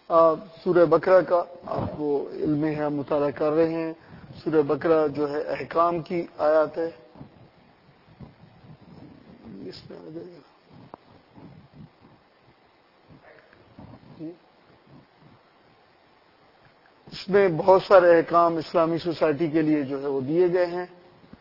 سورہ بقرہ کا آپ کو علم ہے، مطالعہ کر رہے ہیں۔ سورہ بقرہ جو ہے احکام کی آیات ہے۔ اس میں آ جائے گا اس میں بہت سارے احکام اسلامی سوسائٹی کے لیے جو ہے وہ دیے گئے ہیں۔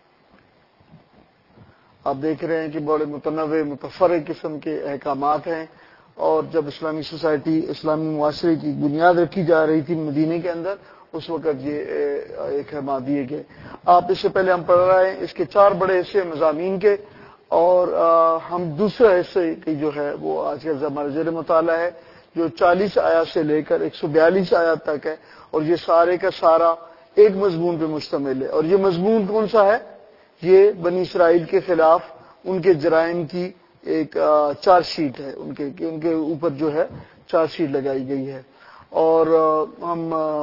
آپ دیکھ رہے ہیں کہ بڑے متنوع متفرق قسم کے احکامات ہیں، اور جب اسلامی سوسائٹی اسلامی معاشرے کی بنیاد رکھی جا رہی تھی مدینے کے اندر، اس وقت یہ احکامات دیے گئے۔ آپ اس سے پہلے ہم پڑھ رہے ہیں اس کے 4 بڑے حصے مضامین کے، اور ہم دوسرے حصے کی جو ہے وہ آج کا ہمارا زیر مطالعہ ہے، جو 40 آیات سے لے کر 142 آیات تک ہے، اور یہ سارے کا سارا ایک مضمون پہ مشتمل ہے۔ اور یہ مضمون کون سا ہے؟ یہ بنی اسرائیل کے خلاف ان کے جرائم کی ایک چارج شیٹ ہے، ان کے اوپر جو ہے چارج شیٹ لگائی گئی ہے۔ اور ہم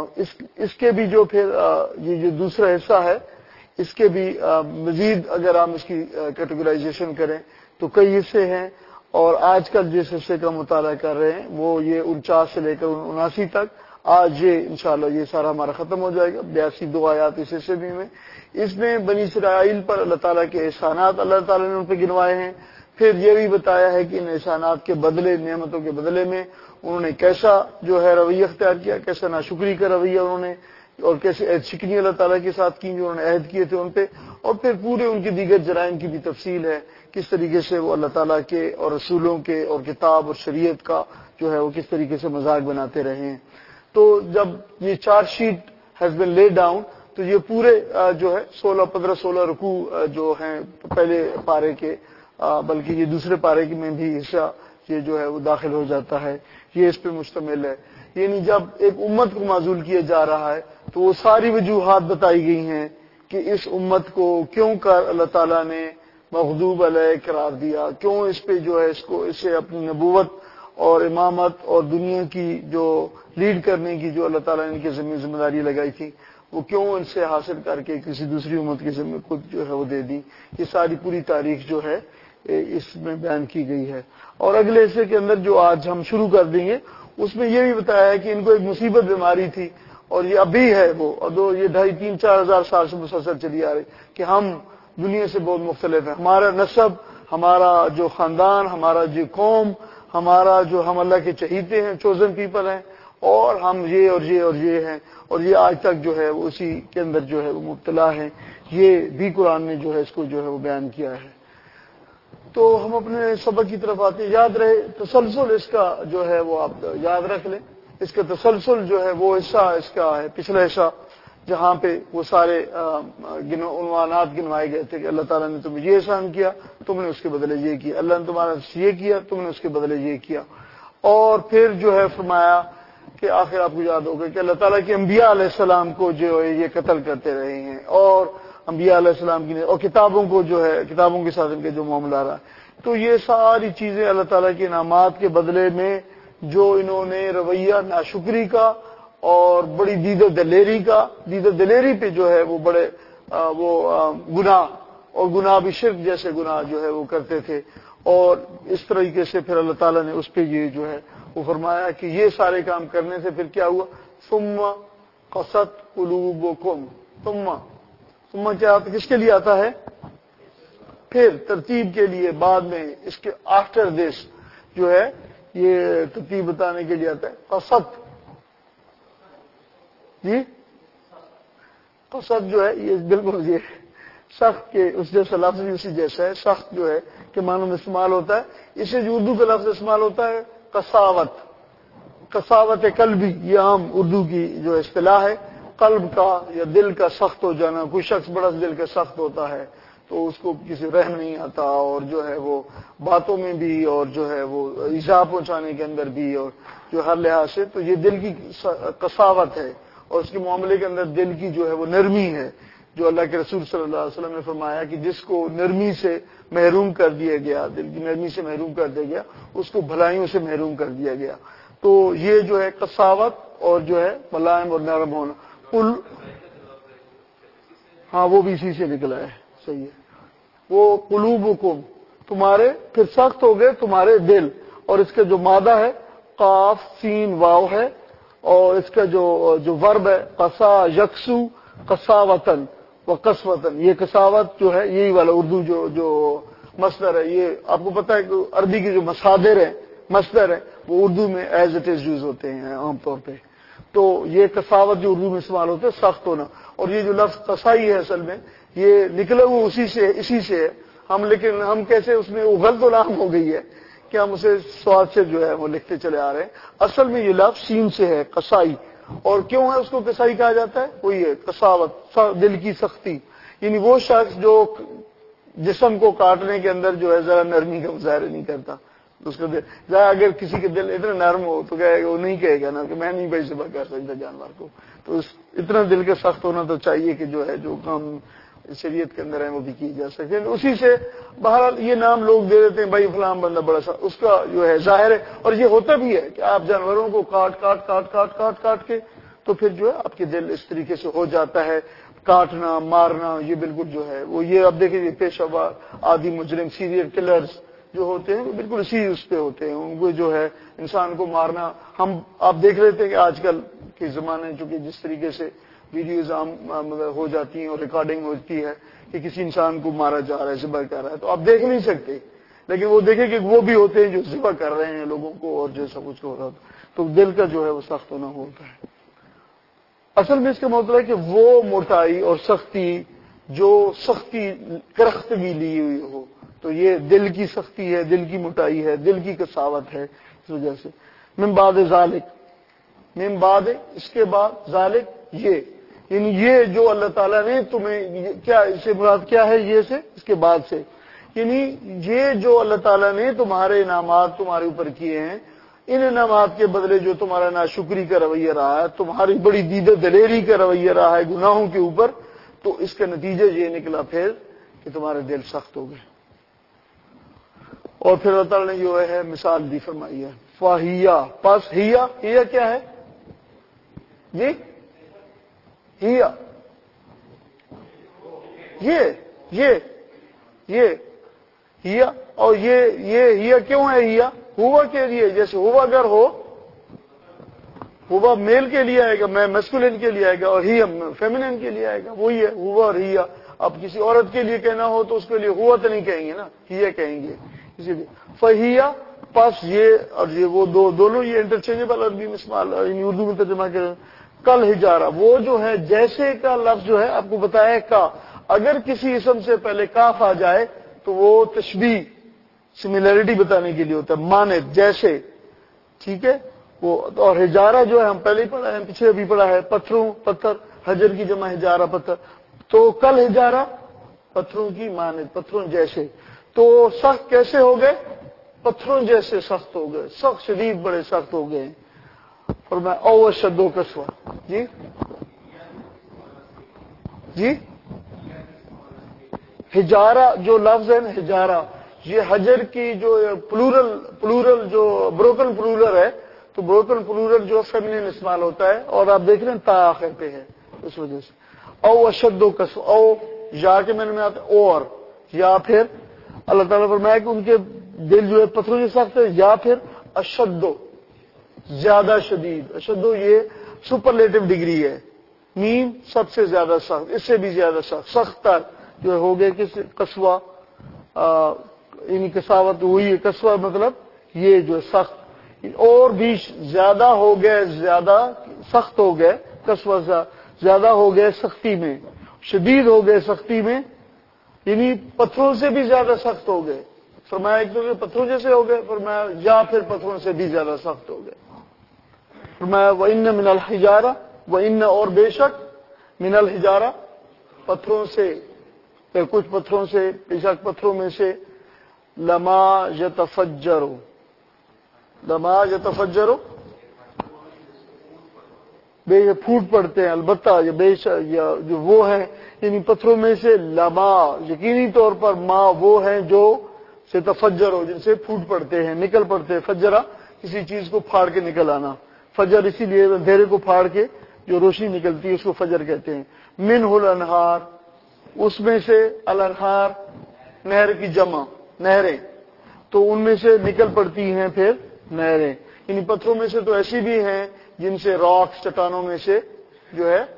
اس کے بھی جو پھر یہ جو دوسرا حصہ ہے، اس کے بھی مزید اگر ہم اس کی کیٹیگرائزیشن کریں تو کئی حصے ہیں، اور آج کل جس حصے کا مطالعہ کر رہے ہیں وہ یہ 49 سے لے کر 79 تک۔ آج یہ انشاءاللہ یہ سارا ہمارا ختم ہو جائے گا۔ 82 2 آیات اس حصے میں اس میں بنی اسرائیل پر اللہ تعالیٰ کے احسانات اللہ تعالیٰ نے ان پہ گنوائے ہیں۔ پھر یہ بھی بتایا ہے کہ ان احسانات کے بدلے، نعمتوں کے بدلے میں انہوں نے کیسا جو ہے رویہ اختیار کیا، کیسا ناشکری کا رویہ انہوں نے، اور کیسے عہد شکنی اللہ تعالیٰ کے ساتھ کی جو انہوں نے عہد کیے تھے ان پہ، اور پھر پورے ان کی دیگر جرائم کی بھی تفصیل ہے، کس طریقے سے وہ اللہ تعالیٰ کے اور رسولوں کے اور کتاب اور شریعت کا جو ہے وہ کس طریقے سے مذاق بناتے رہے ہیں۔ تو جب یہ charge sheet has been lay down, تو یہ پورے جو ہے 16 رکوع جو ہیں پہلے پارے کے، بلکہ یہ دوسرے پارے میں بھی حصہ یہ جو ہے وہ داخل ہو جاتا ہے، یہ اس پہ مشتمل ہے۔ یعنی جب ایک امت کو معزول کیا جا رہا ہے تو وہ ساری وجوہات بتائی گئی ہیں کہ اس امت کو کیوں کر اللہ تعالیٰ نے مغضوب علیہ قرار دیا، کیوں اس پہ جو ہے اسے اپنی نبوت اور امامت اور دنیا کی جو لیڈ کرنے کی جو اللہ تعالیٰ نے ان کی ذمہ داری لگائی تھی، وہ کیوں ان سے حاصل کر کے کسی دوسری امت کے ذمہ خود جو ہے وہ دے دی۔ یہ ساری پوری تاریخ جو ہے اس میں بیان کی گئی ہے۔ اور اگلے حصے کے اندر جو آج ہم شروع کر دیں گے، اس میں یہ بھی بتایا ہے کہ ان کو ایک مصیبت بیماری تھی، اور یہ ابھی ہے وہ، اور یہ 2,500-4 ہزار سال سے مسلسل چلی آ رہی کہ ہم دنیا سے بہت مختلف ہیں۔ ہمارا نسب، ہمارا جو خاندان، ہمارا جو قوم، ہمارا جو ہم اللہ کے چہیتے ہیں، چوزن پیپل ہیں، اور ہم یہ اور یہ اور یہ ہیں، اور یہ آج تک جو ہے اسی کے اندر جو ہے وہ مبتلا ہے۔ یہ بھی قرآن نے جو ہے اس کو جو ہے وہ بیان کیا ہے۔ تو ہم اپنے سبق کی طرف آتے ہیں۔ یاد رہے تسلسل اس کا جو ہے وہ آپ یاد رکھ لیں، اس کا تسلسل جو ہے وہ حصہ اس کا ہے پچھلا حصہ، جہاں پہ وہ سارے عنوانات گنوائے گئے تھے کہ اللہ تعالیٰ نے تمہیں یہ احسان کیا، تم نے اس کے بدلے یہ کیا، اللہ نے تمہارا یہ کیا، تم نے اس کے بدلے یہ کیا۔ اور پھر جو ہے فرمایا کہ آخر آپ کو یاد ہوگا کہ اللہ تعالیٰ کے انبیاء علیہ السلام کو جو ہے یہ قتل کرتے رہے ہیں، اور انبیاء علیہ السلام کی اور کتابوں کو جو ہے کتابوں کے ساتھ ان کے جو معاملہ رہا، تو یہ ساری چیزیں اللہ تعالیٰ کے انعامات کے بدلے میں جو انہوں نے رویہ ناشکری کا اور بڑی دید و دلیری پہ جو ہے وہ بڑے وہ گناہ، اور گناہ بھی شرک جیسے گناہ جو ہے وہ کرتے تھے، اور اس طریقے سے پھر اللہ تعالیٰ نے اس پہ یہ جو ہے وہ فرمایا کہ یہ سارے کام کرنے سے پھر کیا ہوا، ثم قست قلوبکم، ثم کیا آتا، کس کے لیے آتا ہے؟ پھر ترتیب کے لیے، بعد میں اس کے آفٹر دس جو ہے یہ ترتیب بتانے کے لیے آتا ہے۔ قست، جی قصد جو ہے یہ بالکل یہ سخت کے اس جیسا لفظ بھی اسی جیسا ہے، سخت جو ہے کہ معنوں میں استعمال ہوتا ہے، اسے جو اردو کا لفظ استعمال ہوتا ہے قساوت قلبی، یہ عام اردو کی جو اصطلاح ہے، قلب کا یا دل کا سخت ہو جانا۔ کوئی شخص بڑا دل کا سخت ہوتا ہے تو اس کو کسی رحم نہیں آتا، اور جو ہے وہ باتوں میں بھی، اور جو ہے وہ ایذا پہنچانے کے اندر بھی، اور جو ہر لحاظ سے، تو یہ دل کی قساوت ہے، اور اس کے معاملے کے اندر دل کی جو ہے وہ نرمی ہے، جو اللہ کے رسول صلی اللہ علیہ وسلم نے فرمایا کہ جس کو نرمی سے محروم کر دیا گیا، دل کی نرمی سے محروم کر دیا گیا، اس کو بھلائیوں سے محروم کر دیا گیا۔ تو یہ جو ہے قساوت اور جو ہے ملائم اور نرم ہونا، ہاں وہ بھی اسی سے نکلا ہے، صحیح ہے۔ وہ قلوبکم، تمہارے پھر سخت ہو گئے تمہارے دل، اور اس کا جو مادہ ہے قاف سین واو ہے، اور اس کا جو ورب ہے قصا یکسو قساوتن و قسوتن، یہ قساوت جو ہے یہی والا اردو جو مصدر ہے، یہ آپ کو پتا ہے کہ عربی کے جو مصدر ہے وہ اردو میں ایز اٹ از یوز ہوتے ہیں عام طور پہ. تو یہ کساوت جو اردو میں استعمال ہوتے ہے سخت ہونا، اور یہ جو لفظ قصائی ہے اصل میں یہ نکلا وہ اسی سے ہے. لیکن ہم کیسے اس میں غلط نام ہو گئی ہے کہ ہم اسے سواد سے جو ہے وہ لکھتے چلے آ رہے ہیں. اصل میں یہ لفظ سین سے ہے قصائی. اور کیوں ہے اس کو قصائی کہا جاتا ہے؟ وہی ہے قساوت، دل کی سختی، یعنی وہ شخص جو جسم کو کاٹنے کے اندر جو ہے ذرا نرمی کا مظاہرہ نہیں کرتا. اس کا دل اگر کسی کے دل اتنا نرم ہو تو کہے گا، وہ نہیں کہے گا نا کہ میں نہیں بھائی ذبح کر سکتا جانور کو. تو اتنا دل کا سخت ہونا تو چاہیے کہ جو ہے جو کام شریعت کے اندر ہے وہ بھی کی جا سکتے ہیں. اسی سے بہرحال یہ نام لوگ دے دیتے ہیں، بھائی فلاں بندہ بڑا سا، اس کا جو ہے ظاہر ہے. اور یہ ہوتا بھی ہے کہ آپ جانوروں کو کاٹ کے تو پھر جو ہے آپ کے دل اس طریقے سے ہو جاتا ہے. کاٹنا مارنا یہ بالکل جو ہے وہ یہ اب دیکھیں پیشہ ور آدی مجرم سیریل کلرز جو ہوتے ہیں وہ بالکل اسی اس پہ ہوتے ہیں. ان کو جو ہے انسان کو مارنا، آپ دیکھ لیتے ہیں کہ آج کل کے زمانے چونکہ جس طریقے سے ویڈیوز عام ہو جاتی ہیں اور ریکارڈنگ ہوتی ہے کہ کسی انسان کو مارا جا رہا ہے، ذبح کر رہا ہے، تو آپ دیکھ نہیں سکتے. لیکن وہ دیکھیں کہ وہ بھی ہوتے ہیں جو ذبح کر رہے ہیں لوگوں کو اور جیسا کچھ ہو رہا تو دل کا جو ہے وہ سخت ہونا ہوتا ہے. اصل میں اس کا مطلب ہے کہ وہ موٹائی اور سختی جو سختی کرختگی لی ہوئی ہو، تو یہ دل کی سختی ہے، دل کی موٹائی ہے، دل کی کساوت ہے. اس وجہ سے من بعد ذالک، من بعد اس کے بعد ذالک یہ، یعنی یہ جو اللہ تعالیٰ نے تمہیں کیا اس سے مراد کیا ہے یہ سے اس کے بعد سے، یعنی یہ جو اللہ تعالیٰ نے تمہارے انعامات تمہارے اوپر کیے ہیں، ان انعامات کے بدلے جو تمہارا ناشکری کا رویہ رہا ہے، تمہاری بڑی دید دلیری کا رویہ رہا ہے گناہوں کے اوپر، تو اس کا نتیجہ یہ نکلا پھر کہ تمہارے دل سخت ہو گئے. اور پھر اللہ تعالیٰ نے جو ہے مثال دی فرمائی ہے فاہیا، پس ہیا کیا ہے جی؟ ہیا یہ ہیا، اور یہ ہیا کیوں ہے ہیا؟ ہوا کے لیے، جیسے ہوا اگر ہو، ہوا میل کے لیے آئے گا، میں میسکولین کے لیے آئے گا، اور ہی فیمینین کے لیے آئے گا. وہی ہے ہوا اور ہیا. اب کسی عورت کے لیے کہنا ہو تو اس کے لیے ہوا تو نہیں کہیں گے نا، ہیا کہیں گے. اسی لیے فہیا، پس یہ اور یہ وہ دونوں یہ انٹرچینجبل عربی میں استعمال اردو میں ترجمہ کریں. کل ہجارہ، وہ جو ہے جیسے کا لفظ جو ہے آپ کو بتایا کا، اگر کسی اسم سے پہلے کاف آ جائے تو وہ تشبیہ سملیرٹی بتانے کے لیے ہوتا ہے، مانند جیسے، ٹھیک ہے. وہ اور ہجارہ جو ہے ہم پہلے ہی پڑھا ہے، پیچھے ابھی پڑھا ہے، پتھر، حجر کی جمع ہجارہ پتھر. تو کل ہجارہ پتھروں کی مانند، پتھروں جیسے. تو سخت کیسے ہو گئے؟ پتھروں جیسے سخت ہو گئے، سخت شدید بڑے سخت ہو گئے. اور میں او شد و کسوہ جی ہجارہ جو لفظ ہے نا ہجارہ، یہ حجر کی جو پلورل جو بروکن پلورل ہے، تو بروکن پلورل جو فیمینین استعمال ہوتا ہے، اور آپ دیکھ رہے ہیں تا آخر پہ ہے اس وجہ سے. او اشد و کسوہ، او یا کے میں آتا ہے اور، یا پھر اللہ تعالیٰ فرمایا کہ ان کے دل جو ہے پتھروں سے سخت ہے، یا پھر اشدو زیادہ شدید. اشدو یہ سپرلیٹو ڈگری ہے، مین سب سے زیادہ سخت، اس سے بھی زیادہ سخت، سخت تر جو ہو گئے کہ قسوہ، یعنی کساوت ہوئی ہے. قسوہ مطلب یہ جو سخت، اور بھی زیادہ ہو گئے، زیادہ سخت ہو گئے. قسوہ زیادہ ہو گئے سختی میں، شدید ہو گئے سختی میں، یعنی پتھروں سے بھی زیادہ سخت ہو گئے. فرمایا ایک تو پتھروں جیسے ہو گئے، فرمایا یا پھر پتھروں سے بھی زیادہ سخت ہو گئے. فرمایا وَإِنَّ مِنَ الْحِجَارَةِ، وَإِنَّ اور بے شک، من الحجارہ پتھروں سے، پھر کچھ پتھروں سے، بے شک پتھروں میں سے، لما یتفجر بے پھوٹ پڑتے ہیں. البتہ یہ بے شک جو وہ ہیں، یعنی پتھروں میں سے لما یقینی طور پر ما وہ ہیں جو سے تفجر ہو، جن سے پھوٹ پڑتے ہیں، نکل پڑتے ہیں. فجرہ کسی چیز کو پھاڑ کے نکل آنا، فجر اسی لیے اندھیرے کو پھاڑ کے جو روشنی نکلتی ہے اس کو فجر کہتے ہیں. منہ الانہار، اس میں سے، الانہار نہر کی جمع، نہریں، تو ان میں سے نکل پڑتی ہیں پھر نہریں. ان پتھروں میں سے تو ایسی بھی ہیں جن سے راکس چٹانوں میں سے جو ہے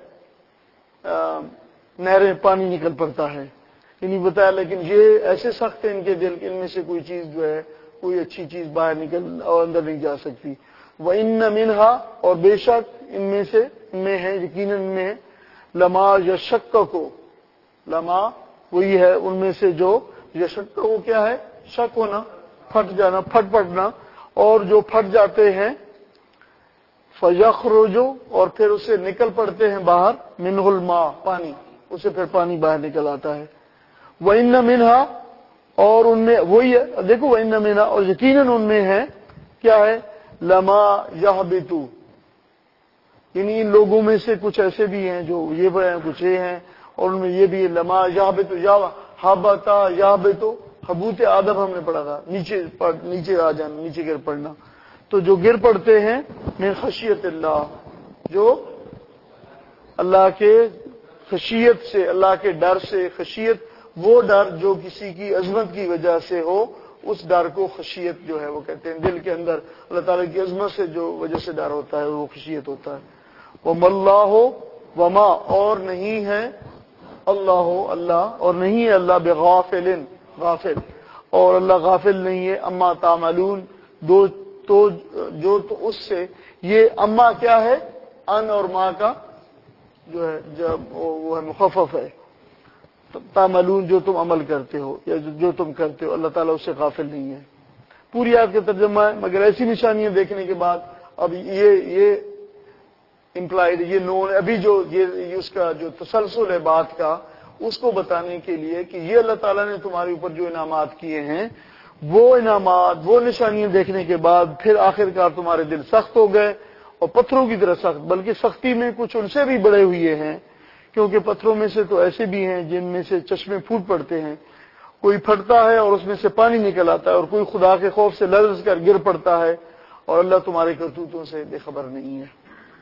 نہریں پانی نکل پڑتا ہے، یہ نہیں بتایا، لیکن یہ ایسے سخت ہیں ان کے دل، ان میں سے کوئی چیز جو ہے کوئی اچھی چیز باہر نکل اور اندر نہیں جا سکتی۔ وَإِنَّ مِنْهَا، اور بے شک ان میں سے، ان میں ہے، یقیناً ان میں ہے، لما یشککو، لما وہی ہے ان میں سے جو یشککو کیا ہے، شک ہونا، پھٹ جانا، پھٹ پڑنا، اور جو پھٹ جاتے ہیں، فَيَخْرُجُ، اور پھر اسے نکل پڑتے ہیں باہر، مِنْهُ الْمَاء، پانی، اسے پھر پانی باہر نکل آتا ہے۔ وَإِنَّ مِنْهَا، اور ان میں وہی ہے، دیکھو وَإِنَّ مِنْهَا، اور یقیناً ان میں ہے کیا ہے، لما یحبط، یعنی ان لوگوں میں سے کچھ ایسے بھی ہیں جو یہ ہیں، کچھ یہ ہیں، اور ان میں یہ بھی ہے لما یحبط، یا حبط یحبط، حبوط آدم ہم نے پڑھا تھا، نیچے آ جانا، نیچے گر پڑنا، تو جو گر پڑتے ہیں من خشیت اللہ، جو اللہ کے خشیت سے، اللہ کے ڈر سے، خشیت وہ ڈر جو کسی کی عظمت کی وجہ سے ہو، اس ڈر کو خشیت جو ہے وہ کہتے ہیں، دل کے اندر اللہ تعالیٰ کی عظمت سے جو وجہ سے ڈر ہوتا ہے وہ خشیت ہوتا ہے۔ وَمَا اللَّهُ، وما، اور نہیں ہے اللہ، اللہ، اور نہیں ہے اللہ بغافل، غافل، اور اللہ غافل نہیں ہے، اما تعملون، جو تو اس سے، یہ اما کیا ہے، ان اور ما کا جو ہے جب وہ ہے مخفف ہے، تعملون جو تم عمل کرتے ہو یا جو تم کرتے ہو، اللہ تعالیٰ اس سے غافل نہیں ہے۔ پوری آیت کا ترجمہ ہے، مگر ایسی نشانیاں دیکھنے کے بعد اب یہ امپلائڈ، یہ نون، ابھی جو یہ اس کا جو تسلسل ہے بات کا، اس کو بتانے کے لیے کہ یہ اللہ تعالیٰ نے تمہارے اوپر جو انعامات کیے ہیں، وہ انعامات، وہ نشانیاں دیکھنے کے بعد پھر آخرکار تمہارے دل سخت ہو گئے، اور پتھروں کی طرح سخت، بلکہ سختی میں کچھ ان سے بھی بڑے ہوئے ہیں، کیونکہ پتھروں میں سے تو ایسے بھی ہیں جن میں سے چشمے پھوٹ پڑتے ہیں، کوئی پھٹتا ہے اور اس میں سے پانی نکل آتا ہے، اور کوئی خدا کے خوف سے لرز کر گر پڑتا ہے، اور اللہ تمہارے کرتوتوں سے بے خبر نہیں ہے۔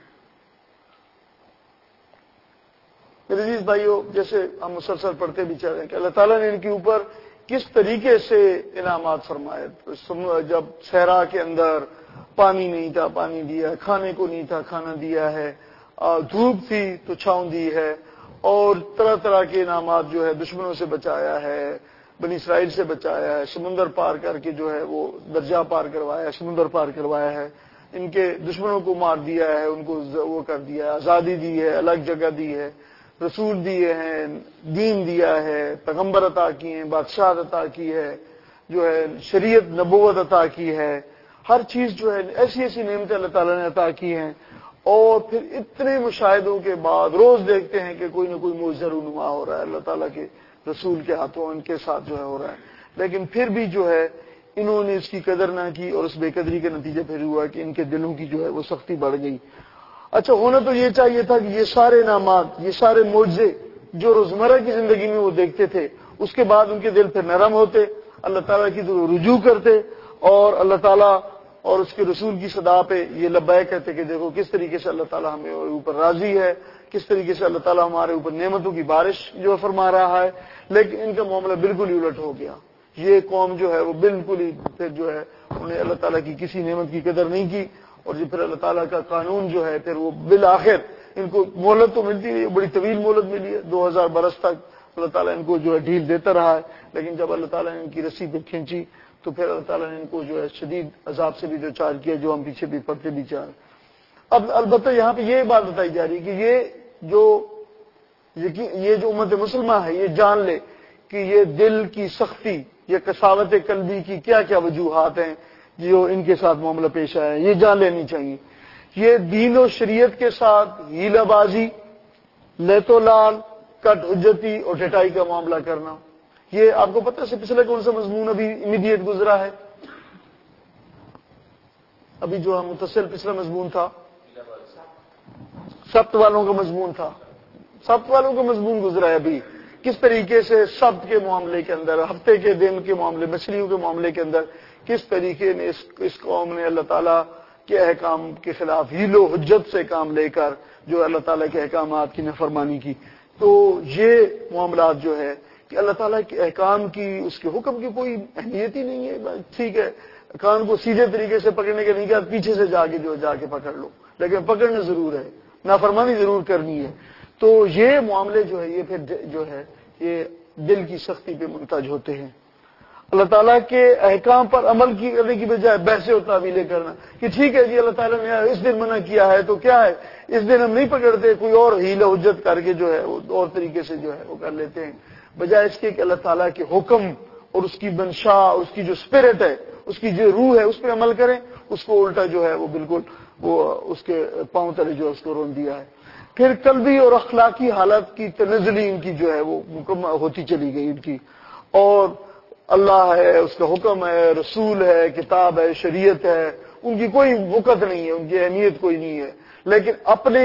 میرے عزیز بھائیو، جیسے ہم مسلسل پڑھتے بھی چل رہے ہیں کہ اللہ تعالیٰ نے ان کے اوپر کس طریقے سے انعامات فرمائے، جب صحرا کے اندر پانی نہیں تھا، پانی دیا ہے، کھانے کو نہیں تھا، کھانا دیا ہے، دھوپ تھی تو چھاؤں دی ہے، اور طرح طرح کے انعامات جو ہے، دشمنوں سے بچایا ہے، بنی اسرائیل سے بچایا ہے، سمندر پار کر کے جو ہے وہ درجہ پار کروایا ہے، سمندر پار کروایا ہے، ان کے دشمنوں کو مار دیا ہے، ان کو وہ کر دیا ہے، آزادی دی ہے، الگ جگہ دی ہے، رسول دیے ہیں، دین دیا ہے، پیغمبر عطا کیے ہیں، بادشاہ عطا کی ہے، جو ہے شریعت نبوت عطا کی ہے، ہر چیز جو ہے ایسی ایسی نعمتیں اللہ تعالیٰ نے عطا کی ہیں، اور پھر اتنے مشاہدوں کے بعد روز دیکھتے ہیں کہ کوئی نہ کوئی معجزہ رونما ہو رہا ہے اللہ تعالیٰ کے رسول کے ہاتھوں، ان کے ساتھ جو ہے ہو رہا ہے، لیکن پھر بھی جو ہے انہوں نے اس کی قدر نہ کی، اور اس بے قدری کا نتیجہ پھر ہوا کہ ان کے دلوں کی جو ہے وہ سختی بڑھ گئی۔ اچھا، ہونا تو یہ چاہیے تھا کہ یہ سارے انعامات، یہ سارے معجزے جو روزمرہ کی زندگی میں وہ دیکھتے تھے، اس کے بعد ان کے دل پھر نرم ہوتے، اللہ تعالیٰ کی طرف رجوع کرتے، اور اللہ تعالیٰ اور اس کے رسول کی صدا پہ یہ لبیک کہتے کہ دیکھو کس طریقے سے اللہ تعالیٰ ہمیں اوپر راضی ہے، کس طریقے سے اللہ تعالیٰ ہمارے اوپر نعمتوں کی بارش جو فرما رہا ہے۔ لیکن ان کا معاملہ بالکل ہی الٹ ہو گیا، یہ قوم جو ہے وہ بالکل ہی پھر جو ہے انہیں اللہ تعالیٰ کی کسی نعمت کی قدر نہیں کی، اور جو پھر اللہ تعالیٰ کا قانون جو ہے پھر وہ بالآخر ان کو مہلت تو ملتی رہی، بڑی طویل مہلت ملی ہے، 2000 برس تک اللہ تعالیٰ ان کو جو ہے ڈھیل دیتا رہا ہے، لیکن جب اللہ تعالیٰ نے ان کی رسی پہ کھینچی تو پھر اللہ تعالیٰ نے ان کو جو ہے شدید عذاب سے بھی دو چار کیا، جو ہم پیچھے بھی پڑھتے بھی چار۔ اب البتہ یہاں پہ یہ بات بتائی جا رہی ہے کہ یہ جو امت مسلمہ ہے یہ جان لے کہ یہ دل کی سختی، یہ کساوت قلبی کی کیا کیا وجوہات ہیں جو ان کے ساتھ معاملہ پیش آیا ہے، یہ جان لینی چاہیے۔ یہ دین و شریعت کے ساتھ ہیلہ بازی، لیت و لال، کٹ حجتی اور ٹٹائی کا معاملہ کرنا، یہ آپ کو پتہ ہے پچھلے کون سا مضمون ابھی امیڈیٹ گزرا ہے؟ ابھی جو ہم متصل پچھلا مضمون تھا سبت والوں کا مضمون تھا، سبت والوں کا مضمون گزرا ہے ابھی، کس طریقے سے سبت کے معاملے کے اندر، ہفتے کے دن کے معاملے، مچھلیوں کے معاملے کے اندر کس طریقے نے اس قوم نے اللہ تعالیٰ کے احکام کے خلاف ہیل و حجت سے کام لے کر جو اللہ تعالیٰ کے احکامات کی نافرمانی کی۔ تو یہ معاملات جو ہے کہ اللہ تعالیٰ کے احکام کی، اس کے حکم کی کوئی اہمیت ہی نہیں ہے، ٹھیک ہے کان کو سیدھے طریقے سے پکڑنے کے نہیں کہا پیچھے سے جا کے پکڑ لو، لیکن پکڑنا ضرور ہے، نافرمانی ضرور کرنی ہے۔ تو یہ معاملے جو ہے یہ پھر جو ہے یہ دل کی سختی پہ منتج ہوتے ہیں۔ اللہ تعالیٰ کے احکام پر عمل کرنے کی بجائے بحثیں اور تعویلیں کرنا کہ ٹھیک ہے جی اللہ تعالیٰ نے اس دن منع کیا ہے تو کیا ہے، اس دن ہم نہیں پکڑتے، کوئی اور حیلہ حجت کر کے جو ہے وہ اور طریقے سے جو ہے وہ کر لیتے ہیں، بجائے اس کے کہ اللہ تعالیٰ کے حکم اور اس کی منشا، اس کی جو اسپرٹ ہے، اس کی جو روح ہے اس پہ عمل کریں، اس کو الٹا جو ہے وہ بالکل وہ اس کے پاؤں تلے جو اس کو رون دیا ہے۔ پھر قلبی اور اخلاقی حالت کی تنزلی ان کی جو ہے وہ مکمل ہوتی چلی گئی ان کی، اور اللہ ہے، اس کا حکم ہے، رسول ہے، کتاب ہے، شریعت ہے، ان کی کوئی وقت نہیں ہے، ان کی اہمیت کوئی نہیں ہے، لیکن اپنے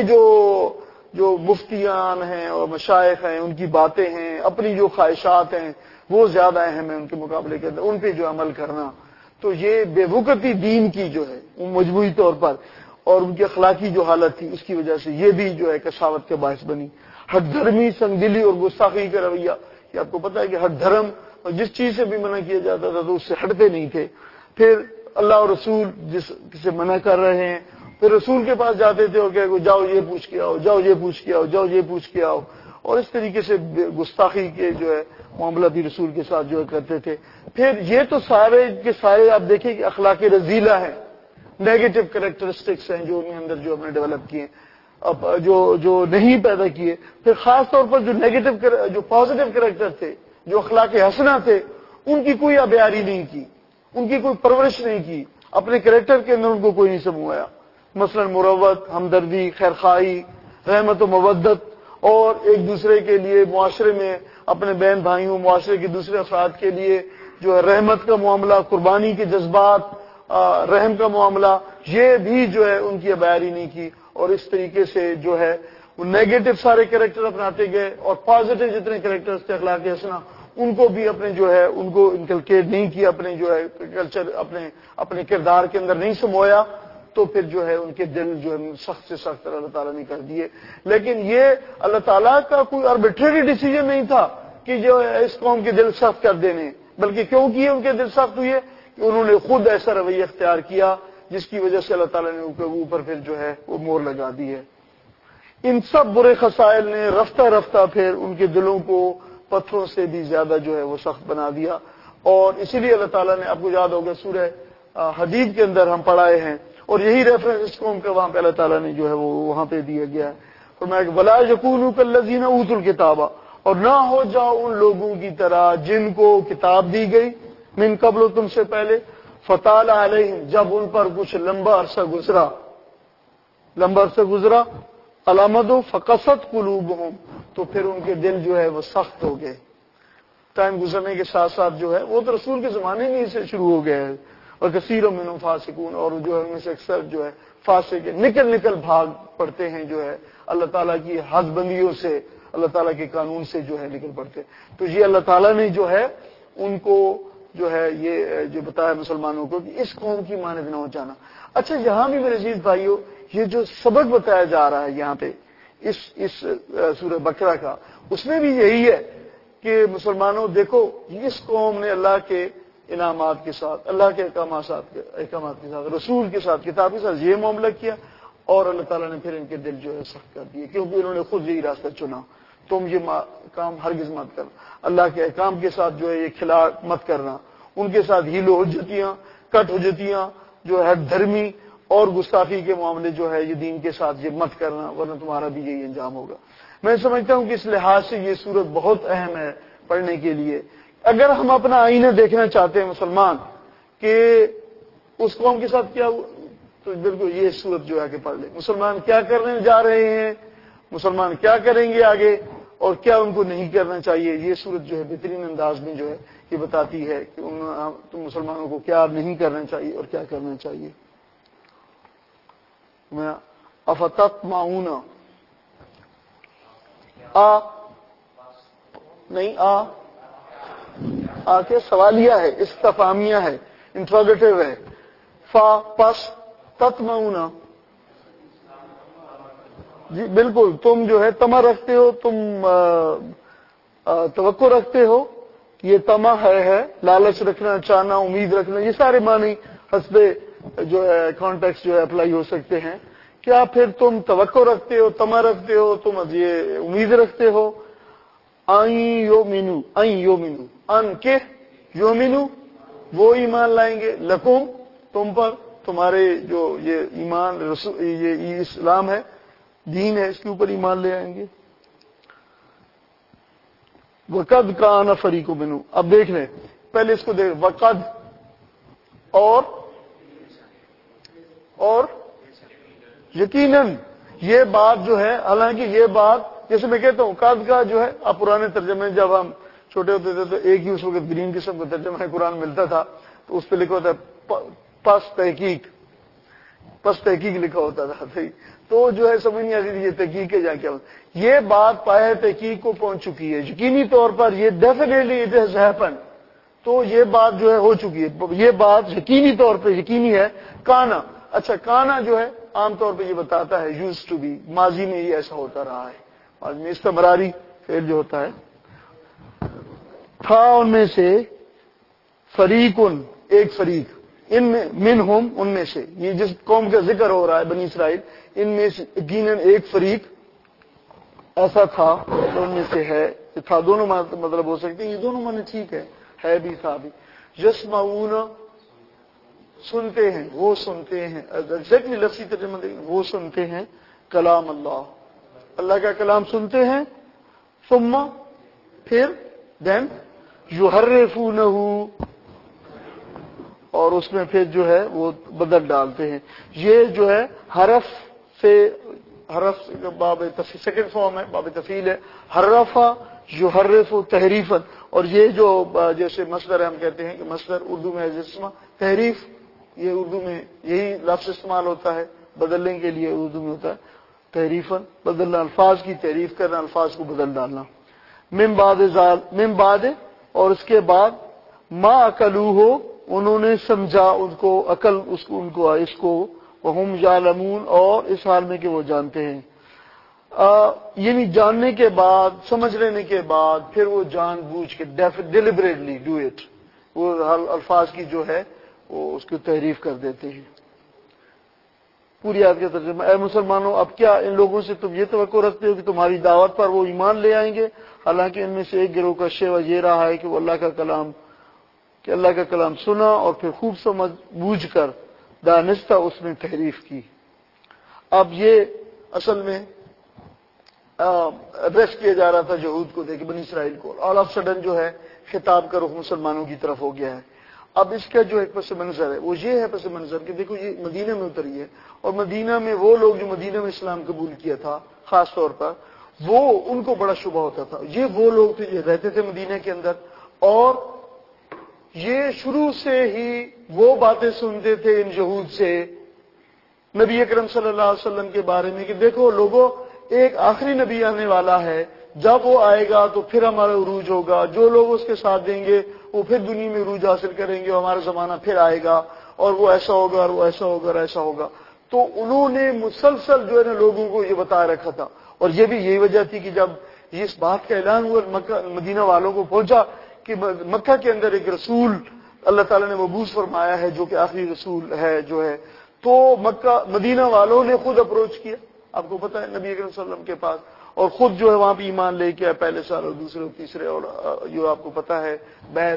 جو مفتیان ہیں اور مشائخ ہیں ان کی باتیں ہیں، اپنی جو خواہشات ہیں وہ زیادہ اہم ہیں ان کے مقابلے کے اندر، ان پہ جو عمل کرنا، تو یہ بے وقتی دین کی جو ہے وہ مجموعی طور پر اور ان کی اخلاقی جو حالت تھی اس کی وجہ سے یہ بھی جو ہے کساوت کے باعث بنی۔ ہٹ دھرمی، سنگدلی اور گستاخی کا رویہ، یہ آپ کو پتا ہے کہ ہٹ دھرم اور جس چیز سے بھی منع کیا جاتا تھا تو اس سے ہٹتے نہیں تھے۔ پھر اللہ اور رسول جس سے منع کر رہے ہیں پھر رسول کے پاس جاتے تھے اور کہ جاؤ یہ پوچھ کے آؤ، جاؤ یہ پوچھ کے آؤ، جاؤ یہ پوچھ کے آؤ، اور اس طریقے سے گستاخی کے جو ہے معاملہ بھی رسول کے ساتھ جو ہے کرتے تھے۔ پھر یہ تو سارے کے سارے آپ دیکھیں کہ اخلاق رذیلہ ہیں، نیگیٹو کریکٹرسٹکس ہیں جو ان کے اندر جو ہم نے ڈیولپ کیے، اب جو نہیں پیدا کیے۔ پھر خاص طور پر جو نیگیٹو جو پازیٹو کریکٹر تھے، جو اخلاق حسنہ تھے، ان کی کوئی آبیاری نہیں کی، ان کی کوئی پرورش نہیں کی، اپنے کریکٹر کے اندر ان کو کوئی نہیں سموایا، مثلا مروت، ہمدردی، خیرخواہی، رحمت و مودت، اور ایک دوسرے کے لیے معاشرے میں اپنے بہن بھائیوں، معاشرے کے دوسرے افراد کے لیے جو ہے رحمت کا معاملہ، قربانی کے جذبات، رحم کا معاملہ، یہ بھی جو ہے ان کی آبیاری نہیں کی، اور اس طریقے سے جو ہے وہ نیگیٹو سارے کریکٹر اپناتے گئے، اور پازیٹو جتنے کریکٹرز تھے اخلاق حسنہ ان کو بھی اپنے جو ہے ان کو انکلکیٹ نہیں کیا، اپنے جو ہے کلچر اپنے کردار کے اندر نہیں سمویا، تو پھر جو ہے ان کے دل جو ہے سخت سے سخت اللہ تعالیٰ نے کر دیے۔ لیکن یہ اللہ تعالیٰ کا کوئی آربیٹری ڈیسیجن نہیں تھا کہ جو ہے اس قوم کے دل سخت کر دینے، بلکہ کیوں کیے ان کے دل سخت ہوئے کہ انہوں نے خود ایسا رویہ اختیار کیا جس کی وجہ سے اللہ تعالیٰ نے ان کے اوپر پھر جو ہے وہ مور لگا دی ہے۔ ان سب برے خصائل نے رفتہ رفتہ پھر ان کے دلوں کو پتھروں سے بھی زیادہ جو ہے وہ سخت بنا دیا، اور اسی لیے اللہ تعالیٰ نے، آپ کو یاد ہوگا سورہ حدید کے اندر ہم پڑھائے ہیں، اور یہی ریفرنس اس قوم کا وہاں پہ اللہ تعالیٰ نے جو ہے وہ وہاں پہ دیا گیا ہے، فرمایا کہ وَلَا يَكُونُوا كَالَّذِينَ أُوتُوا الْكِتَابَ، اور نہ ہو جاؤ ان لوگوں کی طرح جن کو کتاب دی گئی من قبل، تم سے پہلے، فَطَالَ عَلَيْهِمْ، جب ان پر کچھ لمبا عرصہ گزرا، علامتوں فقست قلوبہم، تو پھر ان کے دل جو ہے وہ سخت ہو گئے۔ ٹائم گزرنے کے ساتھ ساتھ جو ہے وہ تو رسول کے زمانے میں سے شروع ہو گیا ہے، اور کثیر منہم فاسقون، اور جو ہے ان میں سے اکثر جو ہے فاسق نکل بھاگ پڑتے ہیں جو ہے اللہ تعالیٰ کی حد بندیوں سے، اللہ تعالیٰ کے قانون سے جو ہے نکل پڑتے۔ تو یہ اللہ تعالیٰ نے جو ہے ان کو جو ہے یہ جو بتایا مسلمانوں کو کہ اس قوم کی مانند نہ ہو جانا۔ اچھا، یہاں بھی میرے عزیز بھائیوں یہ جو سبق بتایا جا رہا ہے یہاں پہ اس سورہ بقرہ کا، اس میں بھی یہی ہے کہ مسلمانوں دیکھو، اس قوم نے اللہ کے انعامات کے ساتھ، اللہ کے احکامات کے ساتھ، رسول کے ساتھ، کتاب کے ساتھ یہ معاملہ کیا، اور اللہ تعالیٰ نے پھر ان کے دل جو ہے سخت کر دیے، کیونکہ انہوں نے خود یہی راستہ چنا۔ تم یہ کام ہرگز مت کرنا، اللہ کے احکام کے ساتھ جو ہے یہ کھلاڑ مت کرنا، ان کے ساتھ ہیل و حجتیاں، کٹ حجتیاں، جو ہے دھرمی اور گستاخی کے معاملے جو ہے یہ دین کے ساتھ یہ مت کرنا، ورنہ تمہارا بھی یہی انجام ہوگا۔ میں سمجھتا ہوں کہ اس لحاظ سے یہ صورت بہت اہم ہے پڑھنے کے لیے۔ اگر ہم اپنا آئینہ دیکھنا چاہتے ہیں مسلمان کہ اس قوم کے ساتھ کیا ہوا، تو بالکل یہ صورت جو ہے کہ پڑھ لیں، مسلمان کیا کرنے جا رہے ہیں، مسلمان کیا کریں گے آگے، اور کیا ان کو نہیں کرنا چاہیے۔ یہ صورت جو ہے بہترین انداز میں جو ہے یہ بتاتی ہے کہ تم مسلمانوں کو کیا نہیں کرنا چاہیے اور کیا کرنا چاہیے۔ میں افتطمعون نہیں کے سوالیہ ہے، استفہامیہ ہے، انٹروگیٹو ہے، پس تطمعون، جی بالکل، تم جو ہے طمع رکھتے ہو، تم توقع رکھتے ہو، یہ طمع ہے لالچ رکھنا، چاہنا، امید رکھنا، یہ سارے معنی حسب جو ہے کانٹیکس جو ہے اپلائی ہو سکتے ہیں. کیا پھر تم توقع رکھتے ہو، تما رکھتے ہو، تم یہ امید رکھتے ہو یومنو ان کے یومنو وہ ایمان لائیں گے لکم تم پر، تمہارے جو یہ ایمان یہ اسلام ہے، دین ہے، اس کے اوپر ایمان لے آئیں گے. وقد کان فریق منہم، اب دیکھ لیں پہلے اس کو دیکھ، وقد اور یقیناً یہ بات جو ہے، حالانکہ یہ بات جیسے میں کہتا ہوں قد کا جو ہے، اب پرانے ترجمے جب ہم چھوٹے ہوتے تھے تو ایک ہی اس وقت گرین قسم کا ترجمہ قرآن ملتا تھا، تو اس پہ لکھا ہوتا ہے پس تحقیق لکھا ہوتا تھا. تو جو ہے سمجھ نہیں آتی تھی یہ تحقیق ہے جا کیا ہوتا. یہ بات پائے تحقیق کو پہنچ چکی ہے یقینی طور پر، یہ ڈیفینیٹلی اٹ ہیز ہیپن. تو یہ بات جو ہے ہو چکی ہے، یہ بات یقینی طور پہ یقینی ہے. کانا، اچھا کانا جو ہے عام طور پہ یہ بتاتا ہے یوز ٹو بی، ماضی میں یہ ایسا ہوتا رہا ہے، ماضی میں استمراری فعل جو ہوتا ہے. تھا ان میں سے فریقن ایک فریق، ان میں منہم ان میں سے، یہ جس قوم کا ذکر ہو رہا ہے بنی اسرائیل، ان میں سے یقیناً ایک فریق ایسا تھا، ان میں سے ہے. یہ تھا دونوں مطلب ہو سکتے ہیں، یہ دونوں معنی ٹھیک ہے بھی تھا بھی. یسمعون سنتے ہیں، وہ سنتے ہیں، ایگزیکٹلی لفظی ترجمہ دیکھیں، وہ سنتے ہیں کلام اللہ، اللہ کا کلام سنتے ہیں. ثم پھر دین یحرفونہ، اور اس میں پھر جو ہے وہ بدل ڈالتے ہیں. یہ جو ہے حرف باب سیکنڈ فارم ہے، باب تفعیل ہے. حرفا یحرف تحریفا، اور یہ جو جیسے مصدر ہم کہتے ہیں کہ مصدر اردو میں جسم تحریف، یہ اردو میں یہی لفظ استعمال ہوتا ہے بدلنے کے لیے، اردو میں ہوتا ہے تحریفا، بدلنا، الفاظ کی تحریف کرنا، الفاظ کو بدل ڈالنا. من بعد اور اس کے بعد ما عقلوہ انہوں نے سمجھا ان کو، عقل ان کو وہم یعلمون اور اس حال میں کہ وہ جانتے ہیں. یعنی جاننے کے بعد، سمجھ لینے کے بعد پھر وہ جان بوجھ کے ڈیلیبریٹلی ڈو اٹ، وہ الفاظ کی جو ہے وہ اس کی تحریف کر دیتے ہیں. پوری آیت کا ترجمہ، اے مسلمانوں اب کیا ان لوگوں سے تم یہ توقع رکھتے ہو کہ تمہاری دعوت پر وہ ایمان لے آئیں گے، حالانکہ ان میں سے ایک گروہ کا شیوہ یہ رہا ہے کہ وہ اللہ کا کلام سنا اور پھر خوب سمجھ بوجھ کر دانستہ اس میں تحریف کی. اب یہ اصل میں ایڈریس کیا جا رہا تھا یہود کو، دیکھ بنی اسرائیل کو، آل آف سڈن جو ہے خطاب کا رخ مسلمانوں کی طرف ہو گیا ہے. اب اس کا جو ایک پس منظر ہے وہ یہ ہے، پس منظر کہ دیکھو یہ مدینہ میں اتری ہے، اور مدینہ میں وہ لوگ جو مدینہ میں اسلام قبول کیا تھا خاص طور پر، وہ ان کو بڑا شبہ ہوتا تھا. یہ وہ لوگ تھے جو رہتے تھے مدینہ کے اندر، اور یہ شروع سے ہی وہ باتیں سنتے تھے ان یہود سے نبی اکرم صلی اللہ علیہ وسلم کے بارے میں کہ دیکھو لوگوں، ایک آخری نبی آنے والا ہے، جب وہ آئے گا تو پھر ہمارا عروج ہوگا، جو لوگ اس کے ساتھ دیں گے وہ پھر دنیا میں عروج حاصل کریں گے، ہمارا زمانہ پھر آئے گا اور وہ ایسا ہوگا اور وہ ایسا ہوگا اور ایسا ہوگا. تو انہوں نے مسلسل جو ہے نا لوگوں کو یہ بتا رکھا تھا. اور یہ بھی یہی وجہ تھی کہ جب اس بات کا اعلان ہوا مدینہ والوں کو پہنچا کہ مکہ کے اندر ایک رسول اللہ تعالیٰ نے مبعوث فرمایا ہے جو کہ آخری رسول ہے جو ہے، تو مدینہ والوں نے خود اپروچ کیا، آپ کو پتا ہے، نبی اکرم صلی اللہ علیہ وسلم کے پاس، اور خود جو ہے وہاں پہ ایمان لے کے پہلے سال اور دوسرے اور تیسرے، اور جو آپ کو پتا ہے بیعت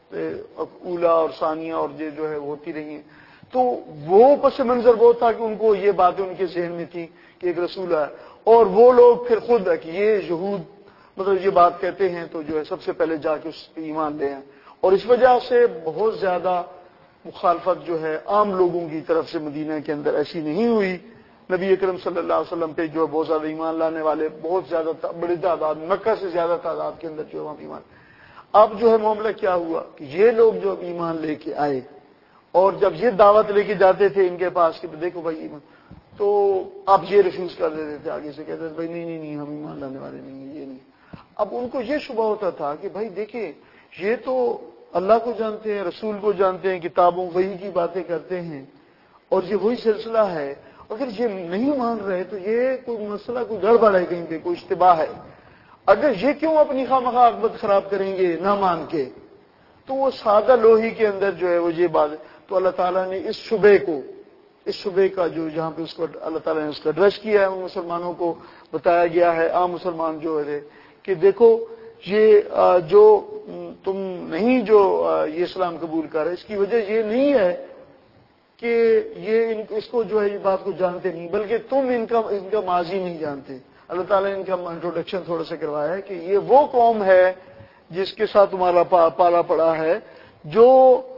اولا اور ثانیہ اور یہ جو ہے ہوتی رہی ہیں. تو وہ پس منظر وہ تھا کہ ان کو یہ باتیں ان کے ذہن میں تھی کہ ایک رسول ہے، اور وہ لوگ پھر خود ہے کہ یہ یہود مطلب یہ بات کہتے ہیں تو جو ہے سب سے پہلے جا کے اس پہ ایمان لے آئیں. اور اس وجہ سے بہت زیادہ مخالفت جو ہے عام لوگوں کی طرف سے مدینہ کے اندر ایسی نہیں ہوئی. نبی اکرم صلی اللہ علیہ وسلم پہ جو ہے بہت زیادہ ایمان لانے والے بہت زیادہ بڑی تعداد، مکہ سے زیادہ تعداد کے اندر جو ہے وہاں ایمان. اب جو ہے معاملہ کیا ہوا کہ یہ لوگ جو ایمان لے کے آئے اور جب یہ دعوت لے کے جاتے تھے ان کے پاس کہ دیکھو بھائی ایمان، تو اب یہ ریفیوز کر دیتے تھے، آگے سے کہتے تھے بھائی نہیں ہم ایمان لانے والے نہیں ہیں، یہ نہیں. اب ان کو یہ شبہ ہوتا تھا کہ بھائی دیکھیں یہ تو اللہ کو جانتے ہیں، رسول کو جانتے ہیں، کتابوں وحی کی باتیں کرتے ہیں، اور یہ وہی سلسلہ ہے، اگر یہ نہیں مان رہے تو یہ کوئی مسئلہ کوئی گڑبڑ ہے، کہیں پہ کوئی اشتباہ ہے. اگر یہ کیوں اپنی خواہ عاقبت خراب کریں گے نہ مان کے، تو وہ سادہ لوہی کے اندر جو ہے وہ یہ بات ہے. تو اللہ تعالیٰ نے اس شبے کا جو جہاں پہ اس کو اللہ تعالیٰ نے اس کا ایڈریس کیا ہے، مسلمانوں کو بتایا گیا ہے، عام مسلمان جو ہے کہ دیکھو یہ جو تم نہیں جو یہ اسلام قبول کر رہے، اس کی وجہ یہ نہیں ہے کہ یہ اس کو جو ہے یہ بات کو جانتے نہیں، بلکہ تم ان کا ماضی نہیں جانتے۔ اللہ تعالیٰ نے ان کا انٹروڈکشن تھوڑا سا کروایا ہے کہ یہ وہ قوم ہے جس کے ساتھ تمہارا پالا پڑا ہے، جو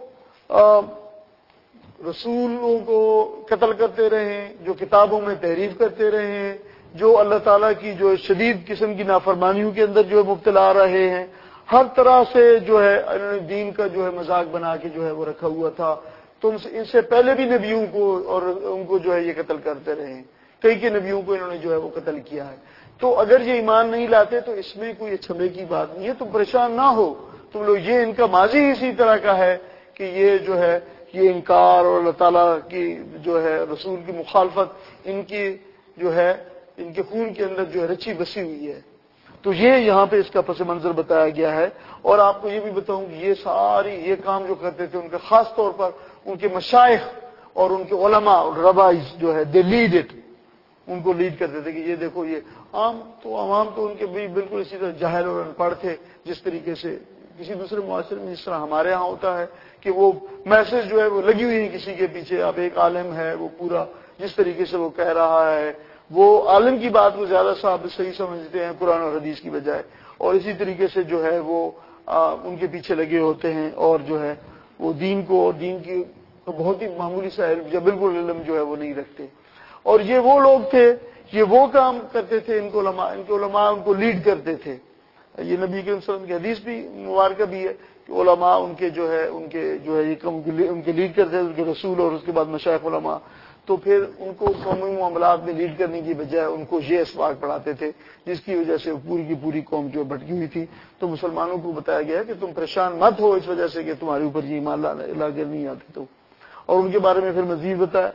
رسولوں کو قتل کرتے رہے، جو کتابوں میں تحریف کرتے رہے، جو اللہ تعالیٰ کی جو شدید قسم کی نافرمانیوں کے اندر جو ہے مبتلا رہے ہیں، ہر طرح سے جو ہے انہوں نے دین کا جو ہے مذاق بنا کے جو ہے وہ رکھا ہوا تھا۔ ان سے پہلے بھی نبیوں کو اور ان کو جو ہے یہ قتل کرتے رہے ہیں، کئی کے نبیوں کو انہوں نے جو ہے وہ قتل کیا ہے۔ تو اگر یہ ایمان نہیں لاتے تو اس میں کوئی اچھمے کی بات نہیں ہے، تم پریشان نہ ہو، تم لوگ یہ ان کا ماضی اسی طرح کا ہے کہ یہ جو ہے یہ انکار اور اللہ تعالیٰ کی جو ہے رسول کی مخالفت ان کی جو ہے ان کے خون کے اندر جو ہے رچی بسی ہوئی ہے۔ تو یہ یہاں پہ اس کا پس منظر بتایا گیا ہے۔ اور آپ کو یہ بھی بتاؤں کہ یہ کام جو کرتے تھے ان کا خاص طور پر ان کے مشائخ اور ان کے علماء اور ربائز جو ہے دے لیڈ اٹ، ان کو لیڈ کرتے تھے کہ یہ دیکھو یہ عوام تو ان کے بھی بالکل اسی طرح جاہل اور ان پڑھ تھے، جس طریقے سے کسی دوسرے معاشرے میں جس طرح ہمارے ہاں ہوتا ہے کہ وہ میسج جو ہے وہ لگی ہوئی ہے کسی کے پیچھے۔ اب ایک عالم ہے وہ پورا جس طریقے سے وہ کہہ رہا ہے، وہ عالم کی بات کو زیادہ صحیح سمجھتے ہیں قرآن اور حدیث کی بجائے، اور اسی طریقے سے جو ہے وہ ان کے پیچھے لگے ہوتے ہیں، اور جو ہے وہ دین کو اور دین کی بہت ہی معمولی سا علم یا بالکل علم جو ہے وہ نہیں رکھتے۔ اور یہ وہ لوگ تھے، یہ وہ کام کرتے تھے، ان کے علماء ان کو لیڈ کرتے تھے۔ یہ نبی کے وسلم کی حدیث بھی مبارکہ بھی ہے کہ علماء ان کے جو ہے یہ کام ان کے لیڈ کرتے تھے، ان کے رسول اور اس کے بعد مشائخ علماء۔ تو پھر ان کو قومی معاملات میں لیڈ کرنے کی بجائے ان کو یہ اسباق پڑھاتے تھے، جس کی وجہ سے پوری کی پوری قوم جو بھٹکی ہوئی تھی۔ تو مسلمانوں کو بتایا گیا کہ تم پریشان مت ہو اس وجہ سے کہ تمہارے اوپر یہ ایمان لانے نہیں آتے تو۔ اور ان کے بارے میں پھر مزید بتایا